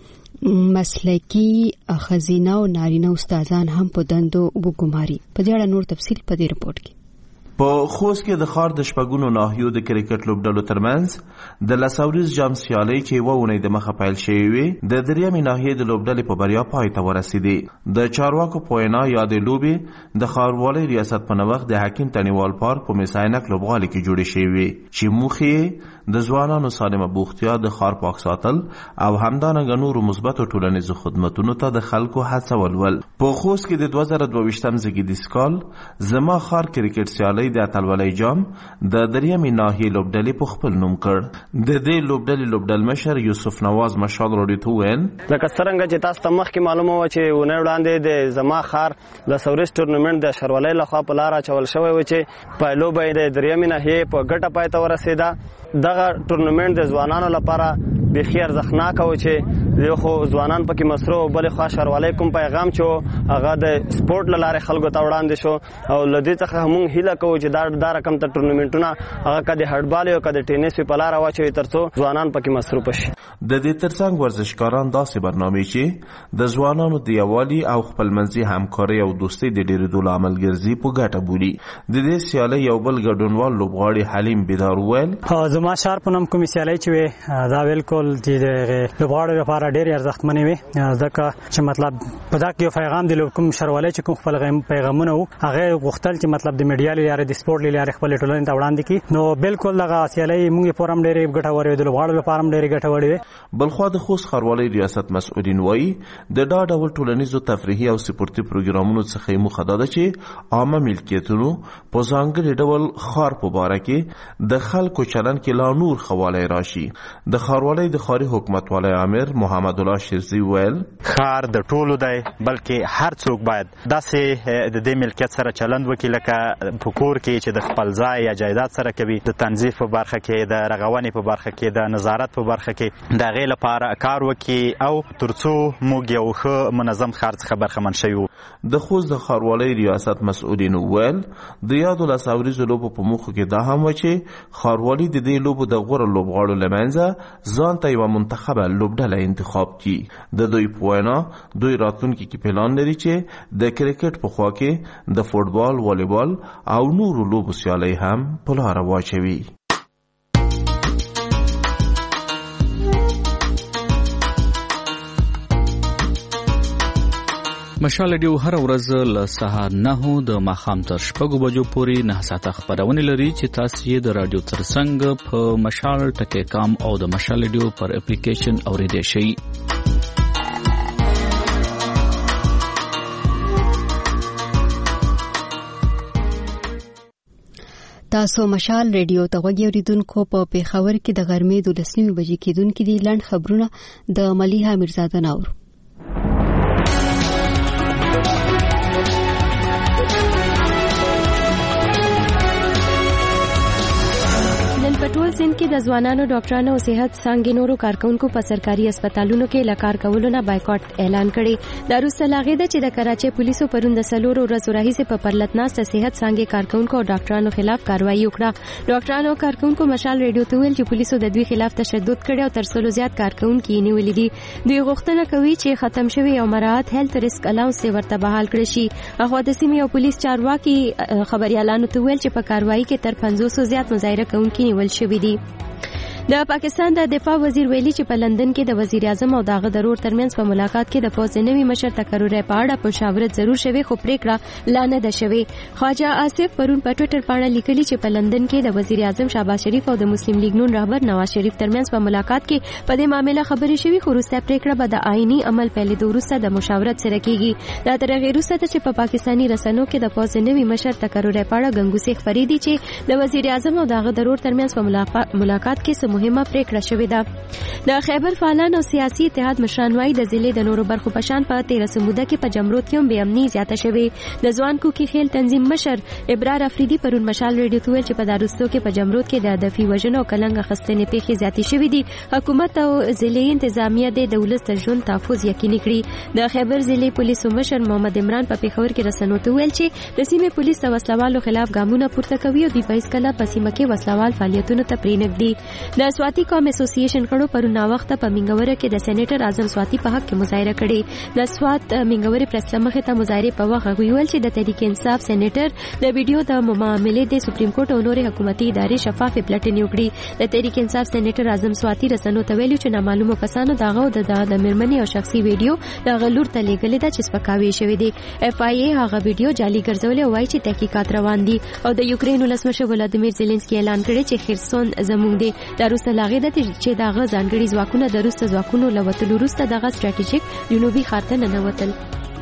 مسلکی خزینه او نارینه استادان هم په دندو وګماري. په دې اړه نور تفصیل په دې رپورت کې. په خوست کې د ښار د شپږونو ناحیو د کرکټ لوبډلو ترمنځ د لساوریز جام سیالۍ چې یوه اونۍ د مخه پیل شوې وې د دریمې ناحیې د لوبډلې په بریا پای ته ورسېدې. د چارواکو په وینا یادې لوبې د ښاروالۍ ریاست په نوښت د حکیم تڼیوال پارک په مس عینک لوبغالي کې جوړې شوې وې چې موخې د ځوانانو سالمه بوختیا، د ښار پاک ساتل او همدارنګه نورو مثبتو ټولنیزو خدمتونو ته د خلکو هڅول ول. په خوست کې د دوه زره دوه ویشتم زیږدیز کال زما ښار کرکټ سیالۍ د اتلولۍ جام د دریمې ناحیې لوبډلې په خپل نوم کړ. د دې لوبډلې لوبډل مشر یوسف نواز مشال راډیو ته وویل لکه څرنګه چې تاسو ته مخکې معلومه وه چې اونۍ وړاندې د زما ښار لسوریز ټورنمنټ د ښاروالۍ لخوا په لاره اچول شوی و چې په لوبه یې د دریمې ناحیې په ګټه پای ته ورسېده. دغه ټورنمنټ د ځوانانو لپاره بیخي ارزښتناکه و چې یو خو ځوانان پکې مصروف، بلې خوا ښاروالۍ کوم پیغام چې هغه د سپورټ له لارې خلکو ته وړاندې شو او له دې څخه موږ هیله کوو چې دا دا رقم ته ټورنمنټونه هغه که د هډبال وي او که د ټینس وي په لاره واچوي تر څو ځوانان پکې مصروفه شي. د دې ترڅنګ ورزشکاران داسې برنامې چې د ځوانانو د یووالي او خپلمنځي همکارۍ او دوستۍ د ډېرېدو لامل ګرځي په ګټه بولي. د دې سیالۍ یو بل ګډونوال لوبغاړي حلیم بیدار وویل زما ښار په نوم کومې سیالۍ چې وې دا بالکل چې د لوبغاړو لپاره ډېرې ارزښتمنې وې ځکه چې مطلب په دا کې یو پیغام د کوم ښاروالۍ چې کوم خپل پیغامونه وو هغه غوښتل چې مطلب د میډیا له لارې د سپورټ له لارې خپل ټولنې ته وړاندې کړي. نو بالکل دغه سیالۍ موږ یې پوره هم ډېرې ګټورې وې، د لوبغاړو لپاره هم ډېرې ګټورې وې. بلخوا د خوست ښاروالۍ ریاست مسؤلین وایي د دا ډول ټولنیزو تفریحي او سپورتي پروګرامونو څخه یې موخه دا ده چې عامه ملکیتونو په ځانګړي ډول ښار په باره کې د خلکو چلند کې لا نور خوالی راشي. د ښاروالۍ د ښاري حکومتوالۍ امیر محمد الله شیرزي ویل ښار د ټولو دی، بلکې هر څوک باید داسې د دې ملکیت سره چلند وکړي لکه په کور کې چې د خپل ځای یا جایداد سره کوي. د تنظیف په برخه کې، د رغونې په برخه کې، د نظارت په برخه کې د هغې لپاره کار وکړي او ترڅو موږ یو ښه منظم ښار څخه برخمن شوي وو. د خوست د ښاروالۍ ریاست مسؤلین وویل د یادو لساوریزو لوبو په موخو کې دا هم وه چې ښاروالي د دې لوبو د غوره لوبغاړو له منځه ځان ته یوه منتخبه لوبډله انتخاب کړي. د دوی په وینا دوی راتلونکي کې پلان لري چې د کرکټ په خوا کې د فوټبال، والیبال او نورو لوبو سیالۍ هم په لاره واچوي. مشال ریډیو هر ورځ له سهار نهو د ماښام تر شپږو بجو پورې نه ساعته خپرونې لري چې تاسو یې د رادیو ترڅنګ په مشال ټکی کام او د مشال ریډیو پر اپلیکیشن اورېدای شئ. تاسو مشال ریډیو ته غوږی اوریدونکو په پیښور کې د غرمې دولس نیمې بجې کېدونکي دي. لنډ خبرونه د ملیحه میرزاده ناور. په ټول سند کې د ځوانانو ډاکټرانو او صحت څانګې نورو کارکونکو په سرکاري هسپتالونو کې له کار کولو نه بایکاټ اعلان کړي. دا وروسته له هغې ده چې د کراچۍ پولیسو پرون د څلورو ورځو راهیسې په پرلتناسته صحت څانګې کارکونکو او ډاکټرانو خلاف کاروایي وکړه. ډاکټرانو او کارکونکو مشال ریډیو ته ویل چې پولیسو د دوی خلاف تشدد کړی او تر سلو زیات کارکونکي یې نیولي دي. دوی غوښتنه کوي چې ختم شوی او مراعات هیلث ریسک الاونس یې ورته بحال کړی شي. هغه د سیمې او پولیس چارواکي خبريالانو ته ویل چې په کاروایي کې تر پنځوسو زیات مظاهره کوونکي نیول شوي دي. د پاکستان د دفاع وزیر ویلي چې په لندن کې د وزیر اعظم او داغه ضرور ترمنځ په ملاقات کې د فوج نوي مشر تقرر په اړه مشاورت ضرور شوی خو پریکړه لا نه ده شوی. خواجه آصف پرون په ټوئیټر باندې لیکلي چې په لندن کې د وزیر اعظم شهباز شریف او د مسلم لیگ نون رهبر نواز شریف ترمنځ په ملاقات کې په دې معاملې خبرې شوي خو وروسته پریکړه به د آئینی عمل پیلېدو وروسته د مشاورت سره کیږي. دا تر هغې وروسته چې په پاکستاني رسنیو کې د فوج نوي مشر تقرر په اړه ګنګوسې خپرې دي چې د وزیر اعظم او داغه ضرور ترمنځ په ملاقات کې څه مهمه پریکړه شوې ده. د خیبر فعالان او سیاسي اتحاد مشران وايي د ضلع د نورو برخو په شان په تیره سموده کې په جمرود کې هم بې امني زیاته شوې. د ځوان کوکي خیل تنظیم مشر ابرار افریدي پرون مشال ریډیو ته ویل چې په داروستو کې په جمرود کې د هدفي وژنو او کلنګ اخیستنې پیښې زیاتې شوې دي. حکومت او ضلعي انتظامیه د ولس د ژوند تحفظ یقیني کړي. د خیبر ضلعي پولیسو مشر محمد عمران په پیښور کې رسنیو ته ویل چې د سیمې پولیس د وسلوالو خلاف ګامونه پورته کوي او دوی په هیڅ کله په سیمه کې وسلوال فعالیتونو ته پرېنږدي. د سواتي قوم اسوسییشن کړو پرون وخت په منګوره کې د سېنیټر اعظم سواتي په حق کې مظاهره کړې. د سوات منګورې پریس مخې ته مظاهره په وخت ویل چې د تحریک انصاف سېنیټر د ویډیو د معاملې د سپریم کورټ او نورې حکومتي ادارې شفاف پلټنې وکړي. د تحریک انصاف سېنیټر اعظم سواتي رسنیو ته ویلي چې نامعلومو کسانو دغه د د مرمنې او شخصي ویډیو د غلور ته لیږلې ده چې سپکاوی شوی دی. اف آی ای هغه ویډیو جعلي ګرځولې او وايي چې تحقیقات روان دي. او د یوکرين ولسمشر ولادیمیر زيلنسکي اعلان کړی چې خرسون زموږ دی. دا وروسته لاغې ده چې دغه ځانګړي ځواکونه د روسته ځواکونو له وتلو وروسته دغه سټراټیژیک جنوبي ښار ته ننوتل.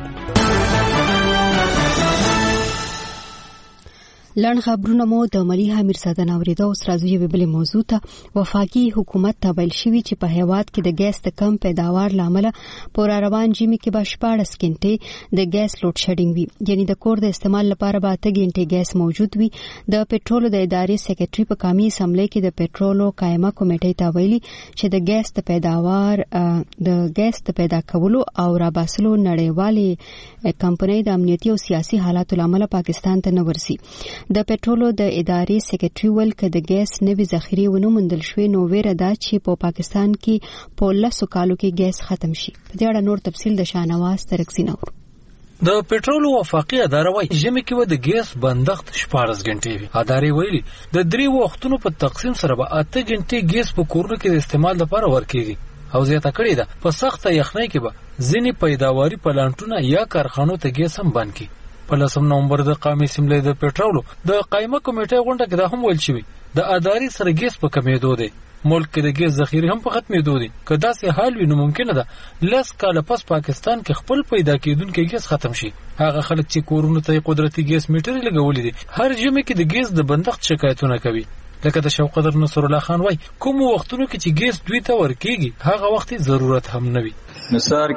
لړ خبرونه مو د ملیحه میرزاده ناوریده اوس راځو یوې بلې موضوع ته. وفاقي حکومت ته ویل شوي چې په هیواد کې د ګیس د کم پیداوار له امله په راروان ژمي کې به شپاړس غنټې د ګیس لوډ شیډینګ وي، یعنې د کور د استعمال لپاره به اته غنټې ګیس موجود وي. د پټرولو د ادارې سیکرټري په قومي اسمبلی کې د پټرولو قائمه کمیټې ته ویلي چې د ګیس د پیداوار د ګیس د پیدا کولو او راباسلو نړیوالې کمپنۍ د امنیتي او سیاسي حالاتو له امله پاکستان ته نه ورسي. د پټرولو د ادارې سیکرټري ول ک د ګیس نوي ذخیره ونه مندل شوې نو ویره ده چې په پاکستان کې په لسو کالو کې ګیس ختم شي. په دې اړه نور تفصیل د شاهنواز ترکزی نور. د پټرولو وفاقي اداره وايي ژمي کې و د ګیس بندښت شپاړس غنټې وي. ادارې ویلي د درې وختونو په تقسیم سره به اته غنټې ګیس په کورونو کې د استعمال لپاره ورکېږي او زیاته کړې ده په سخته یخنۍ کې به ځینې پیداواري پلانټونه یا کارخانو ته ګیس هم بند کړي. په لسم نومبر د قومي اسمبلی د پټرولو د قائمه کمیټې غونډه کې دا هم ویل شوی د ادارې سره ګیس په کمیدو دی. ملک کې د ګیس ذخیره هم په ختمېدو دي. که داسې حال وي نو ممکنه ده لس کاله پس پاکستان کې خپل پیدا کېدونکی ګیس ختم شي. هغه خلک چې کورونو ته قدرتي ګیس میټرې لګولې دي هر ژمي کې د ګیس د بندښت شکایتونه کوي. لکه د شوق قدر نصر الله خان وای کوم وختونو کې چې ګیس دوی ته ورکېږي هغه وخت ضرورت هم نه وي. نصار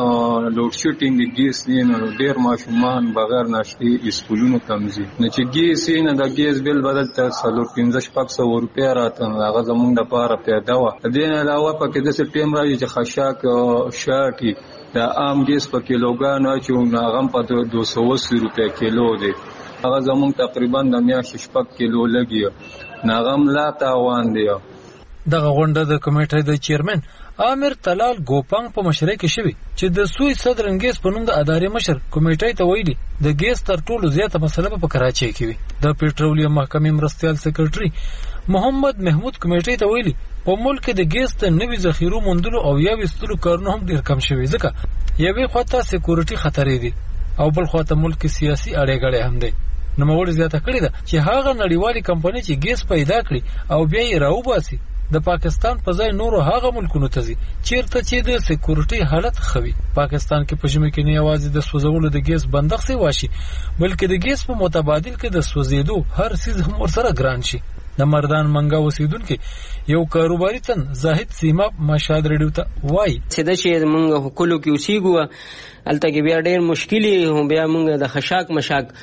کې لوډ شیډینګ د ګیس دی نو ډیر ماشومان بغیر ناشتي اسکولونو تمزي نه چې ګیس نه د ګیس بل بدل تر څلور پنځه شپږ سوه روپیا راته هغه زمونږ لپاره پیدا و. د دې علاوه پکې د سپټمبر راځي چې خشاک شاټي د عام ګیس په کیلوګرام چې هغه په دوه سوه اسی روپیا کیلو دی هغه زمونږ تقریبا د میاشتې شپږ کیلو لګي ناغم لا تاوان دی. دغه غونډه د کمیټې د چیرمن عامر طلال ګوپنګ په مشرۍ کې شوی چې د سوی صدرن ګیس په نوم د ادارې مشر کمیټې ته ویلي د ګیس تر ټولو زیاته مسله په کراچۍ کې وي. د پېټرولیم محکمې مرستیال سکرټري محمد محمود کمیټې ته ویلي په ملک کې د ګیس د نوي ذخیرو موندلو او یا وستلو کارونه هم ډیر کم شوي ځکه یوې خواته سکیورټي خطرې دي او بل خواته ملک سیاسي اړیګړې هم دي. نوموړي زیاته کړې ده چې هغه نړیوالې کمپنۍ چې ګیس پیدا کړي او بیا یې راوباسي د پاکستان په ځای نورو هغه ملکونو ته ځي چیرته چې د سکیورټي حالت خوي. پاکستان کې په ژمي کې نه یوازې د سوځولو د ګیس بندښت سی واشي بلکې د ګیس په متبادل کې د سوځېدو هر څیز هم ورسره ګران شي. د مردان منګا اوسیدونکو یو کاروباري تن زاهد سیما مشاد ریډیو ته وایي چې د شي موږ حکومت کې اوسېګو الته کې بیا ډېر مشکلي هم بیا موږ د خشاک مشاک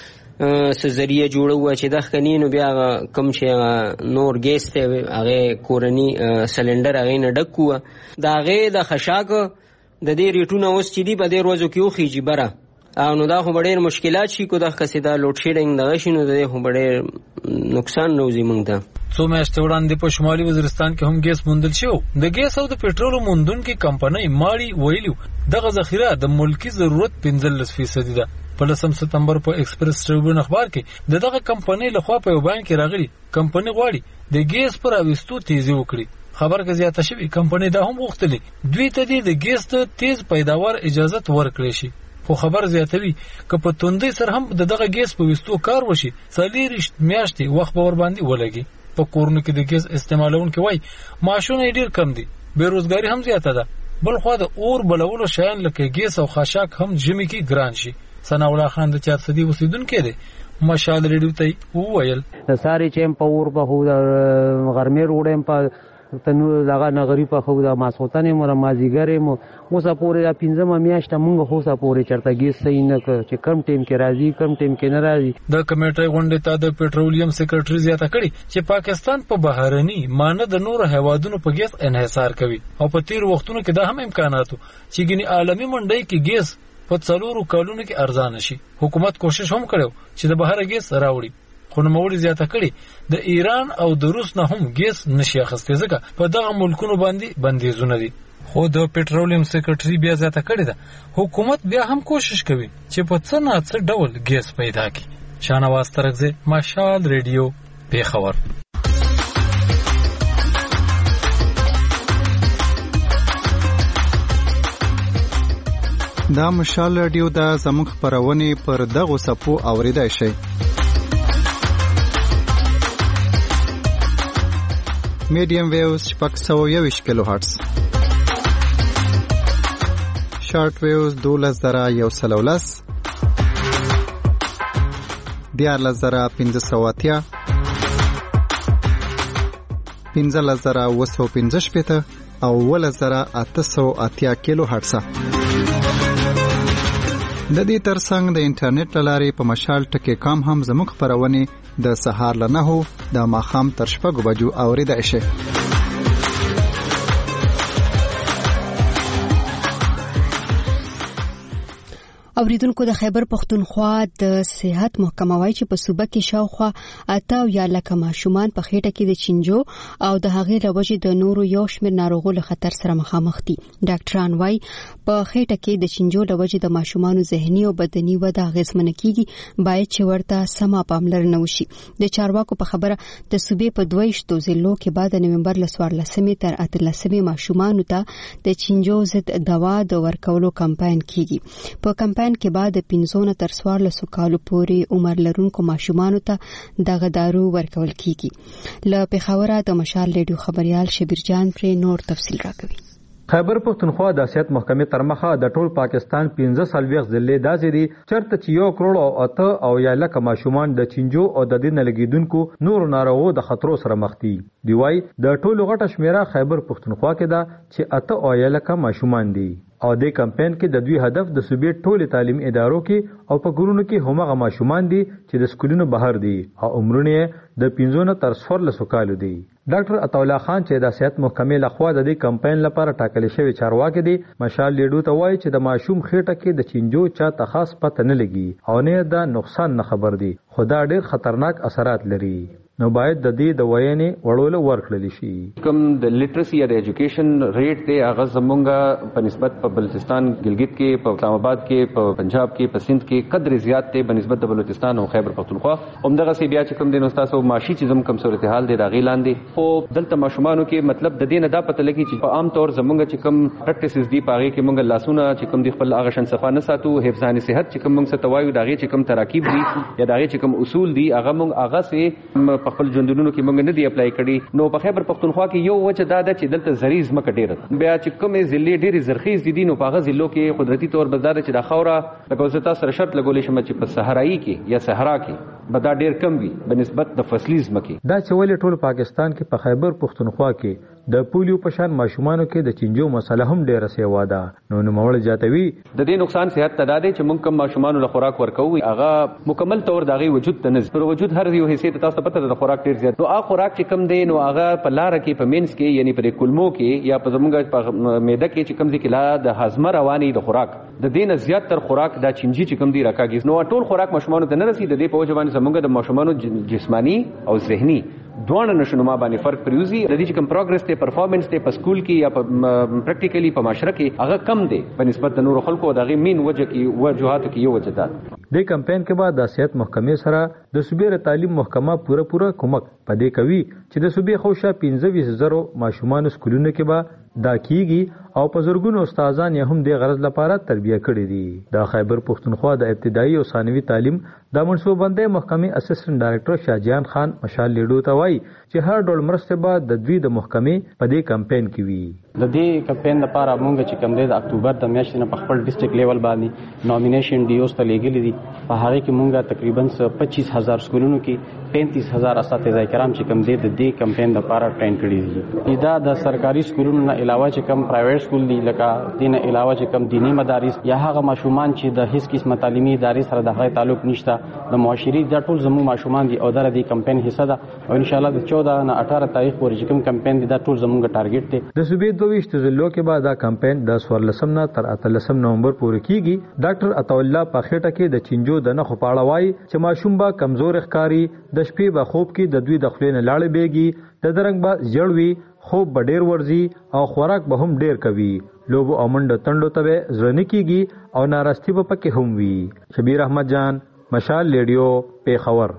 سزریه جوړو چې د خنینو بیا کم شي نور ګیس ته هغه کورنی سلندر هغه نه ډکو دا هغه د خشاک د دې ریټونه اوس چې دی په دې ورځو کې خوږي بره او نو دا خو ډېر مشکلات شي کو د قصیدا لوډ شیډینګ دغه شنو د خو ډېر نقصان نوځي موږ ته. څو میاشتې وړاندې په شمالي وزیرستان کې هم ګیس موندل شو. د ګیس او د پېټرولو موندونکو کمپنۍ ماړي ویلو دغه ذخیره د ملکی ضرورت پنځلس فیصد ده. په لسم ستمبر په ایکسپریس ټریبیون اخبار کې د دغه کمپنۍ لخوا په یو بیان کې راغلی کمپنۍ غواړي د ګیس پر اوستو تیزی وکړي. خبر کې زیاته شوی کمپنۍ دا هم غوښتلې دوی ته د ګیس ته تیز پیداوار اجازه ورکړي شي. خو خبر زیاتوي که په توندۍ سره هم د دغه ګیس په وستو کار وشي څلېرویشت میاشتې وخت به ورباندې ولګي. په کورونو کې د ګیس استعمالونکو وایي معاشونه ډیر کم دي بیروزګاري هم زیاته ده. بل خو د اور بلولو شیان لکه ګیس او خاشاک هم ژمي کې ګران شي. ثناء الله خان د چار صدی اوسیدونکی دی مشال ریډیو ته وویل ساري چې په اور په خو د غرمې روډم په تنو دغه نغری په خو د ماسوتانه مر مازیګرې مو اوسه پورې د پنځمه میاشته مونږ خو اوسه پورې چرته ګیس صحیح نه چې کم ټیم کې راځي کم ټیم کې نه راځي. د کمیټې غونډې ته د پېټرولیم سکرټري زیاته کړي چې پاکستان په بهرني مانه د نورو هیوادونو په ګیس انحصار کوي او په تیر وختونو کې دا هم امکاناتو چې ګني عالمي منډي کې ګیس په څلورو کلونو کې ارزانه شي. حکومت کوشش هم کړو چې د بهر ګیس راوړي خو نوموړي زیاته کړي د ایران او د روس نه هم ګیس نشي اخیستي ځکه په دغه ملکونو باندې بندیزونه دي. خو د پېټرولیم سکرټري بیا زیاته کړي ده حکومت بیا هم کوشش کوي چې په څه نه څه ډول ګیس پیدا کړي. شاهنواز ترکزی مشال ریډیو پیښور. دا مشال رادیو دا زموږ خبرونه پر دغه صفو اوریدای شي. میډیم ویوز شپږ سوه یوویشت کیلو هرتز، شارټ ویوز دولس زره یو سل او لس، دیارلس زره پنځه سوه اتیا، پنځلس زره اوه سوه پنځه شپېته او اوولس زره اته سوه اتیا کیلو هرتز. د دې ترڅنګ د انټرنیټ لارې په مشال ټکی کام هم زموږ خبرونه د سهار له نهو د ماښام تر شپږو بجو اوریدای شي. اوریدونکو د خیبر پختونخوا د صحت محکمه وايي چې په صوبه کې شاوخوا اته یا لکه ماشومان په خېټه کې د چینجو او د هغې له وجې د نورو یو شمېر ناروغو له خطر سره مخامخ دي. ډاکټران وايي په خېټه کې د چینجو له وجې د ماشومانو ذهني او بدني وده اغېزمنه کیږي، باید چې ورته سمه پاملرنه وشي. د چارواکو په خبره د صوبې په دویشتو ضلعو کې بعد د نومبر له څوارلسمې تر اتلسمې ماشومانو ته د چینجو ضد دوا د ورکولو کمپاین کیږي. په کمپاین کې بعد پنځه نه تر څوارلسو کالو پورې عمر لرونکو ماشومانو ته دغه دارو ورکول کیږي. له پېښوره د مشال ریډیو خبريال شبیر جان پرې نور تفصیل راکوي. خیبر پختونخوا د صحت محکمې تر مخه د ټول پاکستان پنځه څلوېښت ضلعې داسې دي چېرته چې یو کروڑ او اته او یا لکه ماشومان د چینجو او د دې نه لګېدونکو نورو ناروغو د خطرو سره مخ دي. دوی وايي د ټولو غټه شمیره خیبر پختونخوا کې ده چې اته او یا لکه ماشومان دي. او د کمپاین کې د دوی هدف د صوبې ټولو تعلیمي ادارو کې او په ګورونو کې همغه ماشومان دي چې د سکولونو بهر دي او عمرونه د پنځه نه تر څوارلس کالو دي. ډاکټر عطاالله خان چې د صحت محکمې لخوا د دې کمپاین لپاره ټاکل شوی چارواکي دي مشال لیډو ته وایي چې د ماشوم خېټه کې د چینجو چاته خاص پته نه لګي او نه د نقصان نه خبر دي خو دا ډېر خطرناک اثرات لري. نو باید د دې د وینې وړول ورکړل شي. کوم د لیټرسي یا د ایجوکیشن ریټ دی هغه زمونږه په نسبت په بلوچستان ګلګت کې په اسلام آباد کې په پنجاب کې په سند کې قدر زیات دی په نسبت د بلوچستان او خیبر پختونخوا. همدغه سی بیا چې کوم دین استادو ماشي چې زم کم صورتحال دی راغی لاندې خو دلته ماشومانو کې مطلب د دین نه دا پته لګي چې په عام طور زمونږ چې کوم پریکټیسز دی پاره کې مونږ لاسونه چې کوم دی خپل هغه شن صفه نه ساتو حفظان صحت چې کوم مونږ ستوایو داغه چې کوم تراکیب دي یا داغه چې کوم اصول دي هغه مونږ هغه سي په خپل ژوندونو کې مونږ نه دی اپلای کړی. نو په خیبر پختونخوا کې یو وجه دا ده چې دلته زریز مکه ډیره بیا چې کومې ضلع ډېری زرخیز دي نو په هغه ضلعو کې قدرتي تور بزاده چې د خوره لکه اوس تاسو سره شرط لګولې شم چې په صحرایي کې یا صحرا کې به دا ډېر کم وي په نسبت د فصلي ځمکې. دا چې ولې ټول پاکستان کې په خیبر پختونخوا کې د پولیو په شان ماشومانو کې د چینجو مسله هم ډېره سیوا ده. نو نوموړ جاتوي د دې نقصان صحت ته دا دی چې مونږ کوم ماشومانو له خوراک ورکوي هغه مکمل طور دغه وجود ته نه پر وجود هر یو حصے ته تاسو پته د خوراک ډېر زیات نو هغه خوراک چې کم دی نو هغه په لار کې په مینس کې یعنی په کلمو کې یا په زمونږ په معده کې چې کم دي کلا د هضم رواني د خوراک د دین زیات تر خوراک دا چینجی چې کم دی راکاږي. نو ټول خوراک ماشومانو ته نه رسي د دې په وجه باندې زمونږ د ماشومانو جسمانی او ذهني دوه نشونما باندې فرق پریوزي. د دې چې کوم پروګرس ته پرفارمنس ته په سکول کې یا په پریکټیکلی په معاشره کې هغه کم دی په نسبت د نورو خلکو دغه مين وجه کې وجوهات کې یو وجه ده. د کمپاین کې بعد د صحت محکمې سره د صوبې تعلیم محکمه پوره پوره کومک پدې کوي چې د صوبې خوشا پنځه ویس زرو ماشومان سکولونو کې به دا کیږي او په زرګونو استادان یې هم د غرض لپاره تربیه کړې دي. د خیبر پختونخوا د ابتدایي او ثانوي تعلیم د منصوبندې محکمې اسسټنټ ډایریکټر شاهجان خان مشال لیډو ته وایي چې هر ډول مرسته به د دوی د محکمې په دې کمپاین کې وي. د دې کمپاین لپاره مونږ چې کوم د اکتوبر د میاشتې نه په خپل ډیسټریکټ لیول باندې نومینیشن ډیوس ته لګیلې دي. په هغه کې مونږه تقریبا پچیس هزار سکولونو کې پینتیس هزار اساتذه کرام چې کوم د دې کمپاین لپاره ټرین کړي دي. دا د سرکاري سکولونو نه علاوه چې کوم پرایویټ سکول دي لکه دین علاوه چې کوم دینی مدارس یا هغه ماشومان چې د هیڅ قسمه تعلیمي ادارې سره د هغه تعلق نشته د معاشري د ټول زمو ماشومان دي او د دې کمپاین حصہ ده او ان شاء الله د چودہ نه اٹھارہ تاریخ پورې چې کوم کمپاین دي دا ټول زموږ ټارګټ دی. د صوبې دوه ویشت ضلعو کې به دا کمپاین د څوارلسم نه تر اتلسم نومبر پورې کیږي. ډاکټر عطاالله په خېټه کې د چینجو د نخو پاړه وایي چې ماشوم به کمزور ښکاری د شپې به خوب کې د دوی د خولې نه لاړې بیږي د درنګ به زیړوي خوب به ډېر ورځي او خوراک به هم ډېر کوي. لوبو او منډه تنډو ته زړه نه کیږي او ناراستی به پکې هم وي. شبیر احمد جان مشال ریډیو پیښور.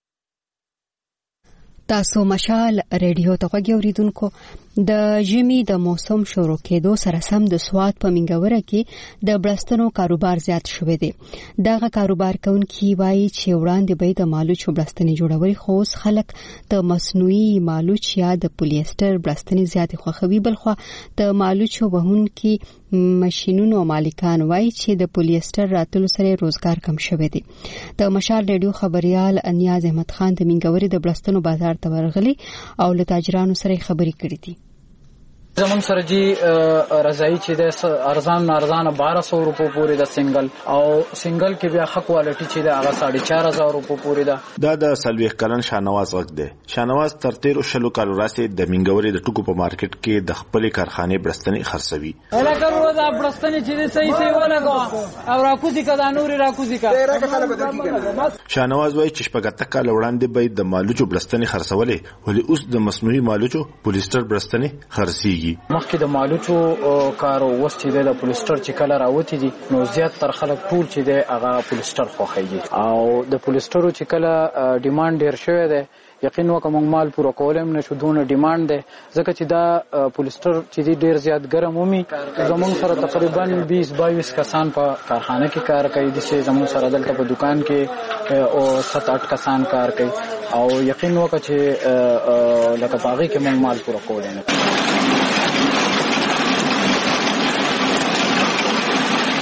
تاسو مشال ریډیو ته غوږی اوریدونکو د ژمي د موسم شروع کېدو سره سم د سواد په منګوره کې د بلستنو کاروبار زیات شوی دی. دغه کاروبار کوونکي وایي چې وړاندې به د مالوچو بلستنې جوړول خو اوس خلک د مصنوعي مالوچ یا د پولیستر بلستنې زیات خوښوي. بلخو د مالوچو وهونکي ماشينونو مالکان وایي چې د پولیستر راتلو سره روزګار کم شوی دی. د مشال ریډیو خبريال انیاز احمد خان د منګوري د بلستنو بازار ته ورغلی او له تاجرانو سره خبرې کړې دي. زمون سره جی رضای چې د ارزان ارزان بارہ سو روپو پورې د سنگل او سنگل کې بیا ښه کوالټي چې د هغه ساڑھے چار هزار روپو پورې ده. دا د سلويخ کلن شانواز وخت دی. شانواز تر تیر شلو کالو راځي د منګوري د ټکو په مارکیټ کې د خپل کارخانه برستنی خرڅوي. الکه ورو دا برستنی چې صحیح صحیح ولګو او راکوزي کدا نوري راکوزي کا. شانواز وایي چې شپږ کال وړاندې به د مالوچو برستنی خرڅولې ولې اوس د مصنوعي مالوچو پولیستر برستنی خرڅي. مخکې د مالوچو کارو وس چې د پولیستر چې کله راوتی دي نو زیات تر خلک ټول چې د هغه پولیستر خوښوي او د پولیسترو چې کله ډیماند ډیر شوی دی یقین وکم مال پورا کولم نشو دونه ډیماند دی ځکه چې دا پولیستر چې ډیر زیات ګرم ومي زمون سره تقریبا بیس باییس کسان په کارخانه کې کار کوي د چې زمون سره دلته په دکان کې او سات اټ کسان کار کوي او یقین وکړه چې لکه باغی کې مونږ مال پورا کولم.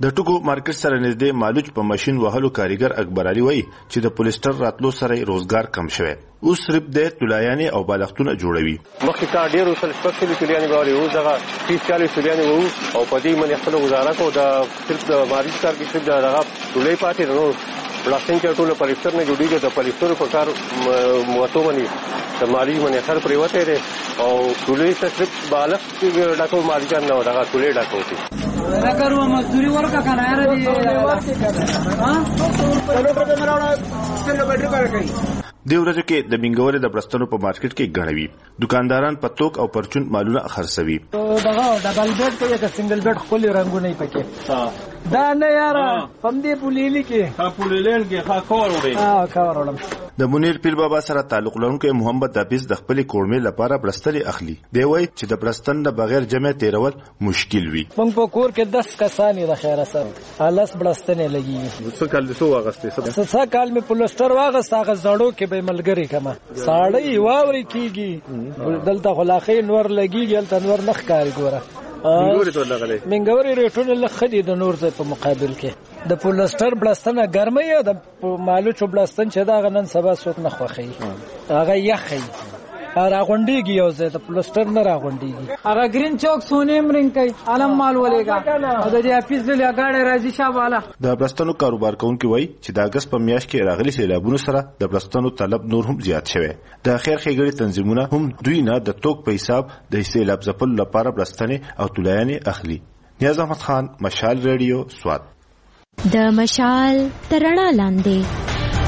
د ټکو مارکیټ سره نږدې مالوچ په ماشين وهلو کاریګر اکبر علي وایي چې د پولیسټر راتلو سره روزګار کم شوی. اوس صرف د تولایانې او بالښتونه جوړوي. مخکې کار ډېر وسل شپږ کلي تولایانې به وهلې، اوس دغه تیس چالیس تولایانې وو او په دې باندې خپله گزاره کوو. د صرف د ماریچ کار کې صرف د دغه تولۍ پاتې ده، نو بلاستین کې ټوله پلیسټر نه جوړېږي. د پلیسټرو په کار موتو باندې د ماریچ باندې سر پرېوتی دی او تولۍ ته صرف بالښت ډکو، ماریچان نه دغه تولۍ ډکو دي. راکړو مزدوري ورکا کنه یاره دی ها چلو په مراوړه څنګه بیٹری کار کوي. د ورځې کې د بنګورې د برستانو په مارکیټ کې غړوي. دکانداران په توک او پرچون مالونه خرڅوي. دغه ډبل بیډ کوي که سنگل بیډ خپل رنگونه یې پکې دا نه یاره پم دې پولیلی کې ها پولیلل کې ها کور وړي ها کور وړم. د منیر پیر بابا سره تعلق لرونکي محمد حافظ د خپل کورمې لپاره برستلې اخلي. دی وایي چې د برستن د بغیر جمع تیرول مشکل وي. موږ په کور کې دس کسانې د خیره سره الس برستنې لګي. څه کال دې سو واغستې؟ څه کال مې پلستر واغست هغه زړو کې به ملګری کما ساړی واوري کیږي دلته خلاخې نور لګيږي دلته نور نخ کاری ګوره منګوري ته لغلې منګوري ریټونه لخدي د نور ځای په مقابل کې د پولستر بلستنه ګرمه یا د مالوچو بلستن چې دا غنن سبا سوت نه خوخي هغه یخي راغونډيږي یو ځای د پلستر نه راغونډيږي. هغه گرین چوک سونیم رنگ کوي علم مال ولېګا او د دې افیس له لګاړې راځي شاباله. د بلستانو کاروبار کوونکي وایي چې د اگست په میاشت کې راغلي سیلابونو سره د بلستانو طلب نور هم زیات شوی. د خیر ښېګړې تنظیمونه هم دوی نه د توک په حساب د سیلاب ځپلو لپاره بلستانې او تولایانې اخلي. نیاز احمد خان، مشال ریډیو، سوات. د مشال ترڼا لاندې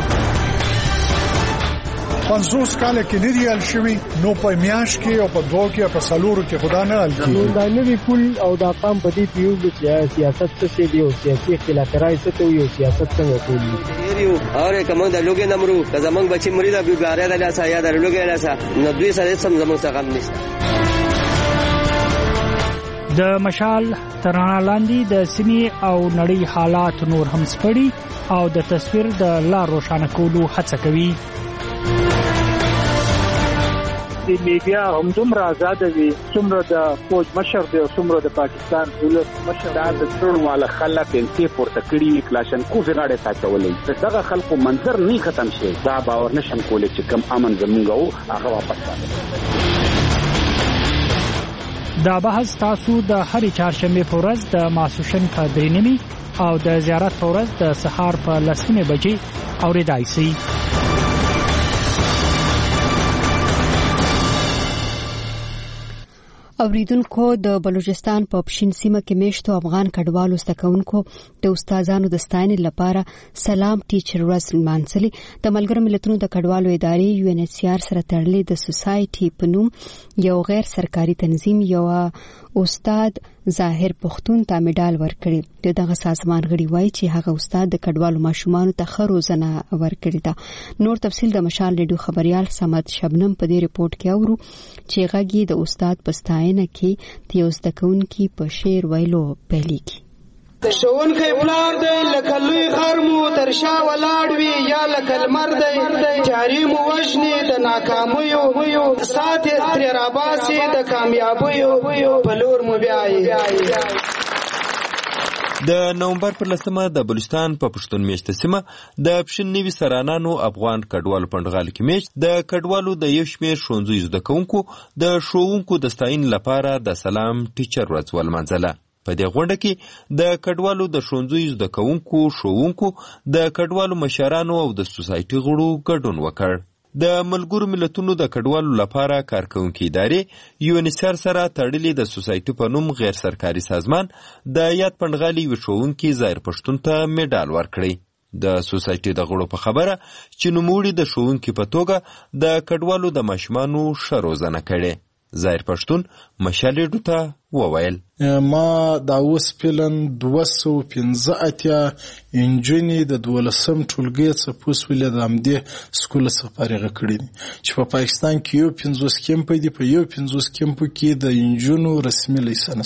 پنځوس کاله کې نه دی حل شوی، نو په میاش کې او په دوه کې په سالورو کې خدا نه حل کیږي. دا نوی پول او دا قام په دې پیو چې سیاست څه دی او سیاسي اختلاف راځي څه ته یو سیاست څنګه کوي یو اور کوم د لوګي نمرو که زمنګ بچی مری دا بیګاره د لاسه یا د لوګي لاسه نو دوی سره سم زموږ څخه غم نشته. د مشال ترانه لاندې د سیمې او نړۍ حالات نور هم سپړي او د تصویر د لار روښانه کولو هڅه کوي. د میډیا هم دومره آزاد دي څومره د فوج مشر دی او څومره د پاکستان دولت مشر. دا د ټول والا خلک انتي پورته کړي کلاشن کوفي غاړه ساتولې دغه خلکو منظر نه ختم شي. دا باور نشم کولای چې کم امن زمونږ او هغه واپس راځي. دا بحث تاسو د هرې چهارشنبه په ورځ د ماسوشن په درې نیمې او د زیارت په ورځ د سهار په لس نیمې بجې اورېدای شئ. اوریدونکو د بلوچستان په پښین سیمه کې میشتو افغان کډوالو ستکونکو د استادانو د ستاینې لپاره سلام ټیچر ورځ لمانځلې. د ملګرو ملتونو د کډوالو ادارې یو ان ایچ سی آر سره تړلې د سوسایټي په نوم یو غیر سرکاري تنظیم یو استاد ظاهر پختون ته میډال ورکړي. دغه سازمان غړي وایي چې هغه استاد د کډوالو ماشومانو ته ښه روزنه ورکړې ده. نور تفصیل د مشال ریډیو خبريال سمد شبنم په دې ریپورت کې اورو چې غږی د استاد پستاینه کې د یو ستکونکي په شعر ویلو پیلېږي. ښوونکی پلار دی لکه لوی غر مو تر شا ولاړ وي یا لکه لمر دی جاري مو وژني د ناکامیو ساتې ترې راباسي د کامیابیو په لور مو بیایي. د نومبر پر لسمه د بلوچستان په پښتون میشته سیمه د پښین نوي سرانانو افغان کډوالو پندغال کې میشت د کډوالو د یو شمېر ښوونځیو زده کوونکو د ښوونکو د ستاینې لپاره د سلام ټیچر ورځ ولمانځله. په دې غونډه کې د کډوالو د ښوونځیو زده کوونکو ښوونکو د کډوالو مشرانو او د سوسایټي غړو ګډون وکړ. د ملګرو ملتونو د کډوالو لپاره کارکونکي ادارې یو ان ایچ سی آر سره تړلې د سوسایټي په نوم غیر سرکاري سازمان د یاد پندغالي وښوونکي ظاهر پښتون ته میډال ورکړی. د سوسایټي د غړو په خبره چې نوموړي د ښوونکي په توګه د کډوالو د ماشومانو ښه روزنه کړې. ظاهر پښتون مشال ریډیو ته وویل ما دا اوس پلن دوه سوه پنځه اتیا انجونې د دولسم ټولګي څخه پوسولې د همدې سکول څخه فارغه کړي دي چې په پاکستان کې یو پنځوس کیمپ دي. په یو پنځوس کیمپو کې د انجونو رسمي لایسنس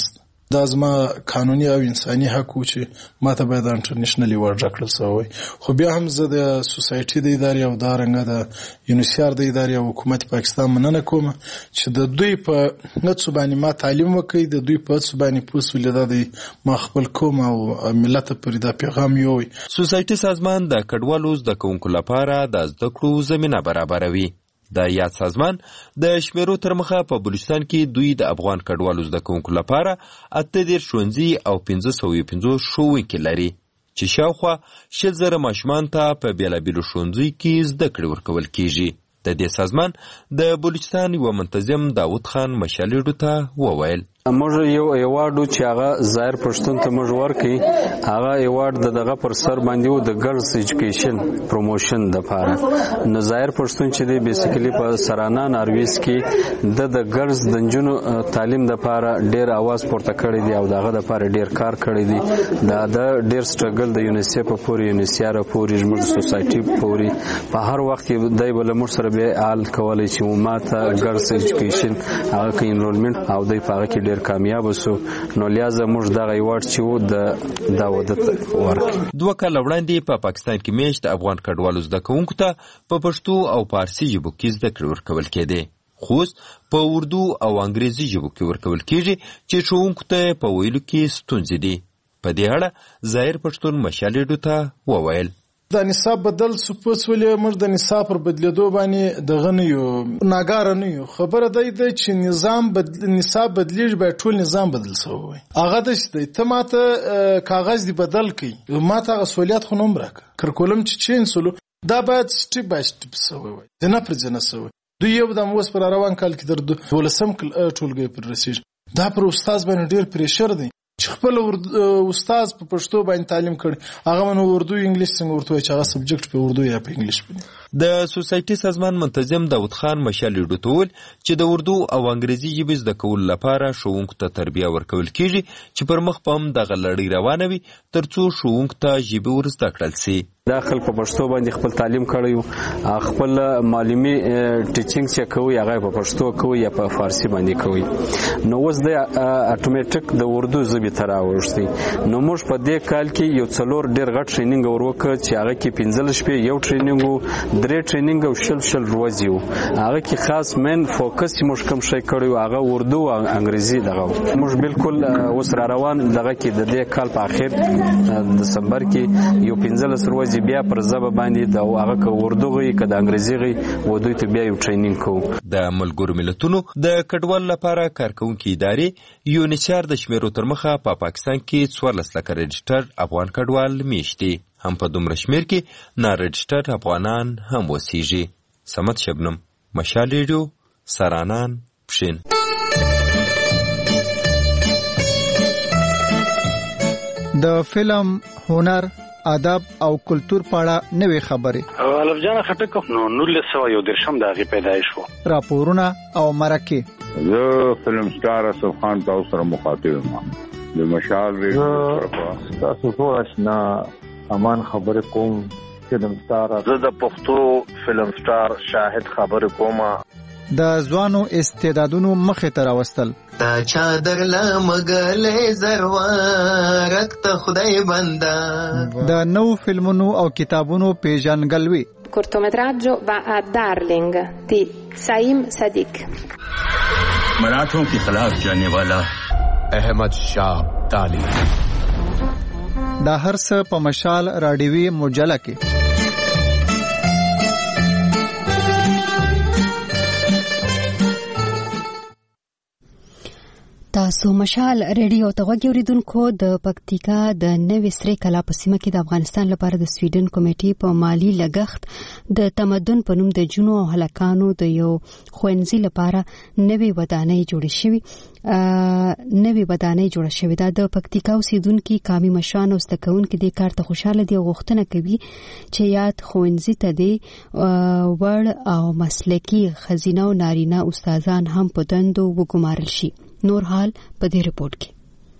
دا زما قانوني او انساني حق و چې ماته باید انټرنیشنل ایوارډ راکړل شوی. خو بیا هم زه د سوسایټي د ادارې او دارنګه د یونیسیار د ادارې او حکومت پاکستان مننه کوم چې د دوی په هڅو باندې ما تعلیم وکړ، د دوی په هڅو باندې پوس ولدا دی ما خپل کوم او ملت پر دا پیغام یوي. سوسایټي سازمان د کډوالو زده کوونکو لپاره د زده کړو زمينه برابروي. د یاد سازمان د شمیرو تر مخه په بلوچستان کې دوی د افغان کډوالو زده کوونکو لپاره اته ډیر ښوونځي او پنځه سوه پنځوس ښوونکي لري چې شاوخوا شل زره ماشومان ته په بېلابېلو ښوونځیو کې زده کړې ورکول کیږي. د دې سازمان د بلوچستان یو منتظم داود خان مشالیډو ته وویل موږ یو ایوارډ چې هغه ظاهر پښتون ته موږ ورکړي، هغه ایوارډ د دغه پر سر باندې و د ګرلز ایجوکیشن پروموشن د لپاره. نو ظاهر پښتون چې دی بیسیکلی په سرانه نارویز کې د د ګرلز د نجونو تعلیم د لپاره ډیر आवाज پورته کړی دی او دغه د لپاره ډیر کار کړی دی. دا د ډیر سټرګل د یونیسیف پورې یونیسیار پورې زموږ سوسایټي پورې په هر وخت کې دای بل موږ سره به آل کولای چې ماته ګرلز ایجوکیشن هغه کې انرولمنت او دای په هغه کې ډیر کامیاب وسو. نو لہذا موږ دغه ایوارډ چې و د داودت ورکړ. دوه کاله وړاندې په پاکستان کې میشت افغان کډوالو زده کوونکو ته په پښتو او فارسي ژبو کې زده کړې ورکول کېدې، خو په اردو او انګریزي ژبو کې ورکول کېږي چې ښوونکو ته په ویلو کې ستونزې دي. په دې اړه ظاهر پښتون مشالیډو ته وویل د نصاب بدل سپوس ولې موږ د نصاب پر بدلیدو باندې دغه نه یو ناګاره نه یو. خبره دی چې نظام بدل نصاب بدلیږي باید ټول نظام بدل شوی. هغه د دې ته ماته کاغذ دی بدل کړي، ماته غسولیت خو نوم راک کرکولم چې چین سلو دا باید سټیپ بای سټیپ شوی وي، نه پر جنه شوی. دوی یو د موس پر روان کال کې در دولسم ټولګي پر رسیږي. دا پر استاد باندې ډیر پریشر دی چې خپل استاد په پښتو باندې تعلیم کړي، هغه منو اردو انګلیش څنګه ورته چې هغه سبجیکټ په اردو یا په انګلیش باندې. د سوسایټي سازمان منتظم داود خان مشالیډو ته وویل چې د اردو او انګریزي ژبې زده کولو لپاره ښوونکو ته تربیه ورکول کیږي چې پر مخ په هم دغه لړۍ روانه وي ترڅو ښوونکو ته ژبې ور زده کړل سي. دا خلک په پښتو باندې خپل تعلیم کړی، خپل معلومي ټیچینګ چې کوي هغه په پښتو کوي یا په فارسی باندې کوي. نو اوس د اتوماتیک د اردو ژبې ته راوښتي. نو موږ په دې کال کې یو څلور ډیر غټ ټریننګ ورکړ چې هغه کې پنځه شپې یو ټریننګ درې ټریننګ او شل شل ورځې وو. هغه کې خاص مین فوکس موږ کوم شي کړی هغه اردو او انګریزي دغه. موږ بالکل اوس را روان دغه کې د دې کال په اخر دسمبر کې یو پنځه ورځې بیا پر زبه باندې د هغه ک اردو غي ک د انګریزي غي و دوی ته بیا یو ټریننګ کوو. د ملګرو ملتونو د کډوال لپاره کارکونکو ادارې یونیسیار د شمیرو تر مخه په پا پاکستان کې څوارلس لکه رجسټر افغان کډوال میشتي، هم په دومره شمیر کې نا رجسټر افغانان هم وسیږي. سمت شبنم مشالیډو سرانان پښین. د فلم هنر ادب او کلچر په اړه نوې خبرې الف جان خټک نو نولس سوه یو درشم د هغې پیدایش و. راپورونه او مرکې. زه فلم سټار اسف خان تاسو سره مخاطب یم. د مشال ریډیو تاسو ټول آشنا امان خبرې کوم. فلم سټار زه د پښتو فلم سټار شاهد خبرې کوم. د ځوانو استعدادونو مخې ته راوستل. تا چادر لمګلې زروارک ته خدای بندا. د نو فلمونو او کتابونو پیژنګلوي. cortometraggio va a Darling di Saim Sadiq. मराठों के खिलाफ जाने वाला अहमद शाह ताली. دا هر څه په مشال راډیوي مجله کې. تاسو مشال ریډیو ته غوږی اوریدونکو د پکتیکا د نوې سری کلا په سیمه کې د افغانستان لپاره د سویډن کمیټې په مالی لګښت د تمدن په نوم د جنو او هلکانو د یو ښوونځي لپاره نوې ودانۍ جوړې شوې نوې ودانۍ جوړه شوې ده. د پکتیکا اوسیدونکو قومي مشران او زده کوونکي د کار ته خوشاله دي او غوښتنه کوي چې یاد ښوونځي ته د وړ او مسلکي ښځینه او نارینه استادان هم په دندو وګمارل شي. نور حال په دې رپورت کې.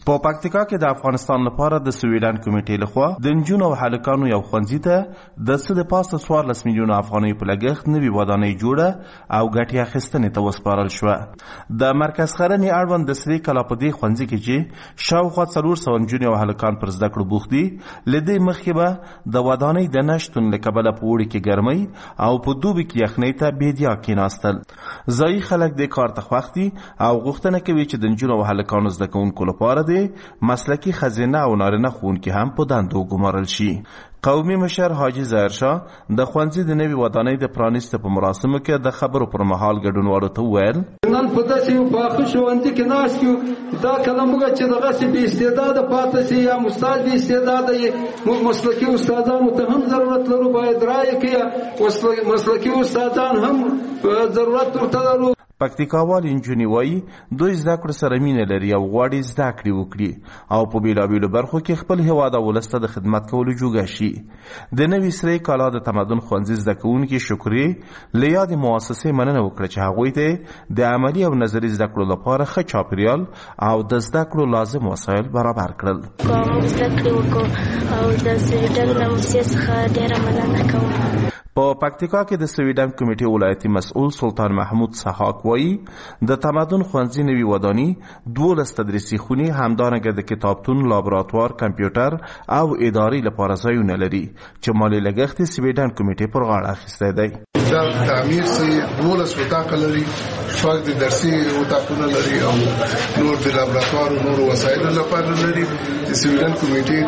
په پکتیکا کې د افغانستان لپاره د سویډن کمیټې لخوا د نجونو او هلکانو یو ښوونځي ته د څه د پاسه څوارلس میلیونه افغانۍ په لګښت نوې ودانۍ جوړه او ګټې اخیستنې ته وسپارل شوه. د مرکز ښرنې اړوند د سرې کلا په دې ښوونځي کې چې شاوخوا څلور سوه نجونې او هلکان پر زده کړو بوخت دي، له دې مخکې به د ودانۍ د نه شتون له کبله په اوړي کې ګرمۍ او په دوبي کې یخنۍ ته بېدیا کېناستل. ځایي خلک دې کار ته خوښ دي او غوښتنه کوي چې د نجونو او هلکانو زده کوونکو لپاره د مسلکی خزینه او نارینه ښوونکي هم په دندو ګمارل شي. قومي مشر حاجي ظاهرشاه د ښوونځي د نوې ودانۍ د پرانیستو په مراسمو کې د خبرو پر مهال ګډونوالو ته وویل: نن په داسې یو پاخه ښوونځي کې ناست یو، دا کله موږ چې دغسې بې استعداده پاتې سي یا استاد بې استعداده یې، موږ مسلکي استادانو ته هم ضرورت لرو، باید رایې کوي، مسلکي استادان هم ضرورت ورته لرو. پکتیکاوال انجونی وایي دوی زده کړو سره مینه لري او غواړي زده کړې وکړي او په بېلابېلو برخو کې خپل هېواد او ولس ته د خدمت کولو جوګه شي. د نوي سرې کالا د تمدن ښوونځي زده کوونکي شکرې له یادې مؤسسې مننه وکړه چې هغوی ته د عملي او نظري زده کړو لپاره ښه چاپېریال او د زده کړو لازم وسایل برابر کړل. موږ زده کړې وکړو او د سویډن له موسسې څخه ډېره مننه کوم. په پکتیکا کې د سویډن کمیټې ولایتي مسؤل سلطان محمود سحاق وایي د تمدن ښوونځي نوي ودانۍ دولس تدریسي خونې، همدارنګه د کتابتون، لابراتوار، کمپیوټر او ادارې لپاره ځایونه لري چې مالي لګښت یې سویډن کمیټې پر غاړه اخیستی دی. دا تعمیر سي دولس وطاقه لري، شپږ د درسي وطاقونه لري او نور د لابراتوار او نور وسایلو لپاره لري. د سویډن کمیټې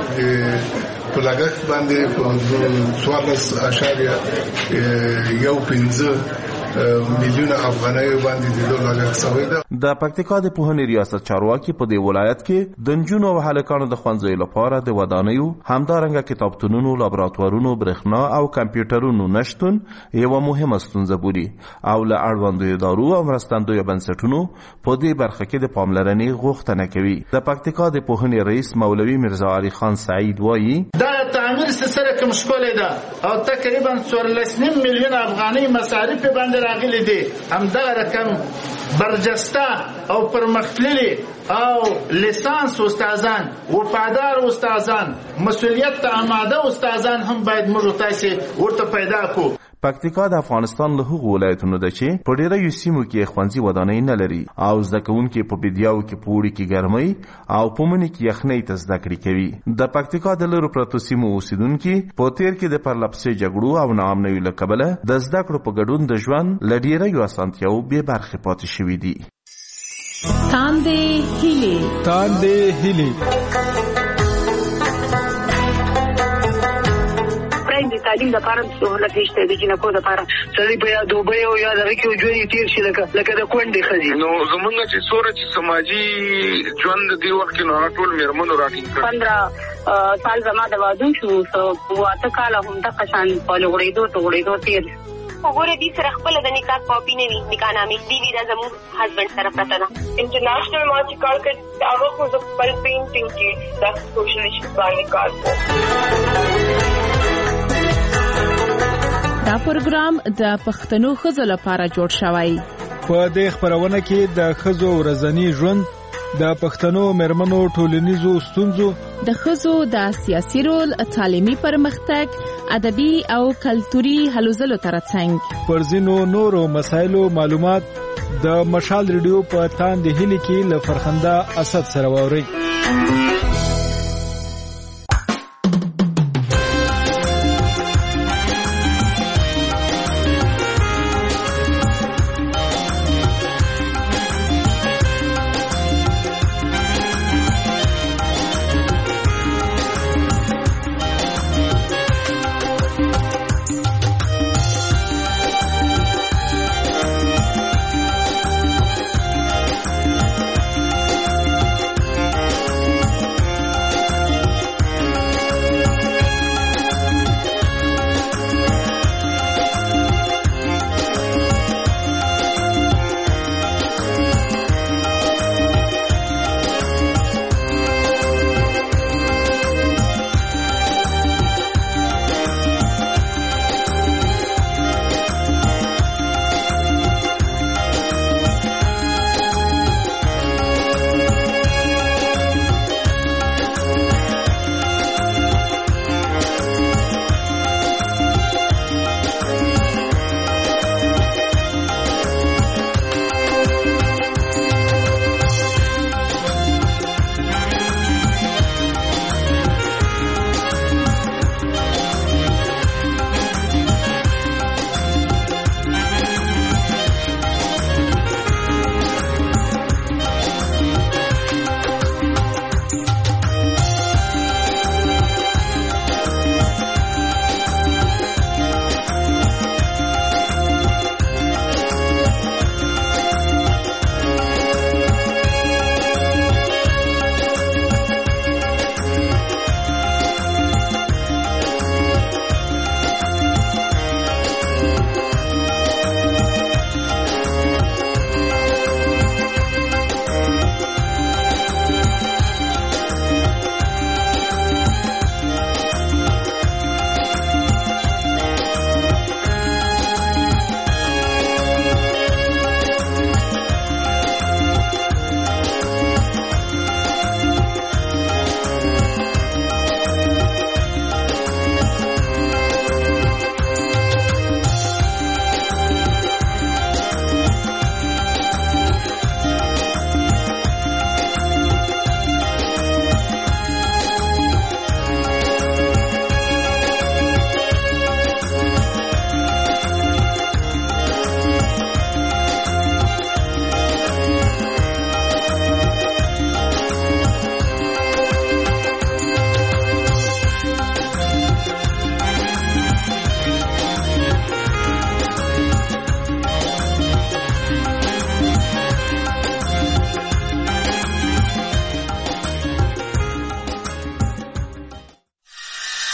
په لګښت باندې په څوارلس اعشاریه یو پنځه میلیونه افغانۍ باندې د دوه لګښت شوی ده. د پکتیکا د پوهنې ریاست چارواکي په دې ولایت کې د نجونو او هلکانو د ښوونځیو لپاره د ودانیو، همدارنګه کتابتونونو، لابراتوارونو، برېښنا او کمپیوټرونو نشتون یوه مهمه ستونزه بولي او له اړوندو ادارو او مرستندویو بنسټونو په دې برخه کې د پاملرنې غوښتنه کوي. د پکتیکا د پوهنې رئیس مولوي مرزا علي خان سعید وایي: دا تعمیر سره کوم ښکلی ده او تقریبا څوارلس نیم میلیون افغانۍ مصارف باندې راغلي دي. همدغه رقم برجسته او پرمختللي او لیسانس استادان، وفادار استادان، مسؤلیت ته آماده استادان هم باید موږ تاسې ورته پیدا کړو. پکتیکا د افغانستان له هغو ولایتونو ده چې په ډېریو سیمو کې ښوونځي ودانۍ نه لري او زده کوونکي په بیدیاو کې په اوړي کې ګرمۍ او په مني کې یخنۍ ته زده کړې کوي. د پکتیکا د لرو پرتو سیمو اوسیدونکي په تیر کې د پرلپسې جګړو او ناامنیو له کبله د زده کړو په ګډون د ژوند له ډېریو اسانتیاوو بې برخې پاتې شوي دي. تاندې هیلې تاندې هیلې د تعلیم لپاره سهولت نشته د جنکو لپاره سړی په یا دوبۍ او یا دغه کې ژوند تیر شي لکه لکه د کونډې ښځې. نو زمونږ چې څومره چې سماجي ژوند دې وخت کې نو هغه ټول مېرمنو راټینګ کړل. پندره سال زما د واده شو، اته کاله همدغه شان په لغړېدو ته غړېدو تېر شو. وګوره دې سره خپله د نکاح کاپي نه وي، نکاح نامې دې وي، دا زموږ هسبنډ سره پرته ده. انټرنیشنل ما چې کار کوي هغه خو زه خپل پینټینګ کې دا سوشل ایشوز باندې کار کوم. دا پروګرام د پښتنو ښځو لپاره جوړ شوی. په دې خپرونه کې د ښځو ورځنی ژوند، د پښتنو مېرمنو ټولنیزو ستونزو، د ښځو د سیاسي رول، تعلیمي پرمختګ، ادبي او کلتوري هلو ځلو ترڅنګ پر ځینو نورو مسایلو معلومات د مشال ریډیو په تاندې هیلې کې له فرخنده اسد سره واورئ.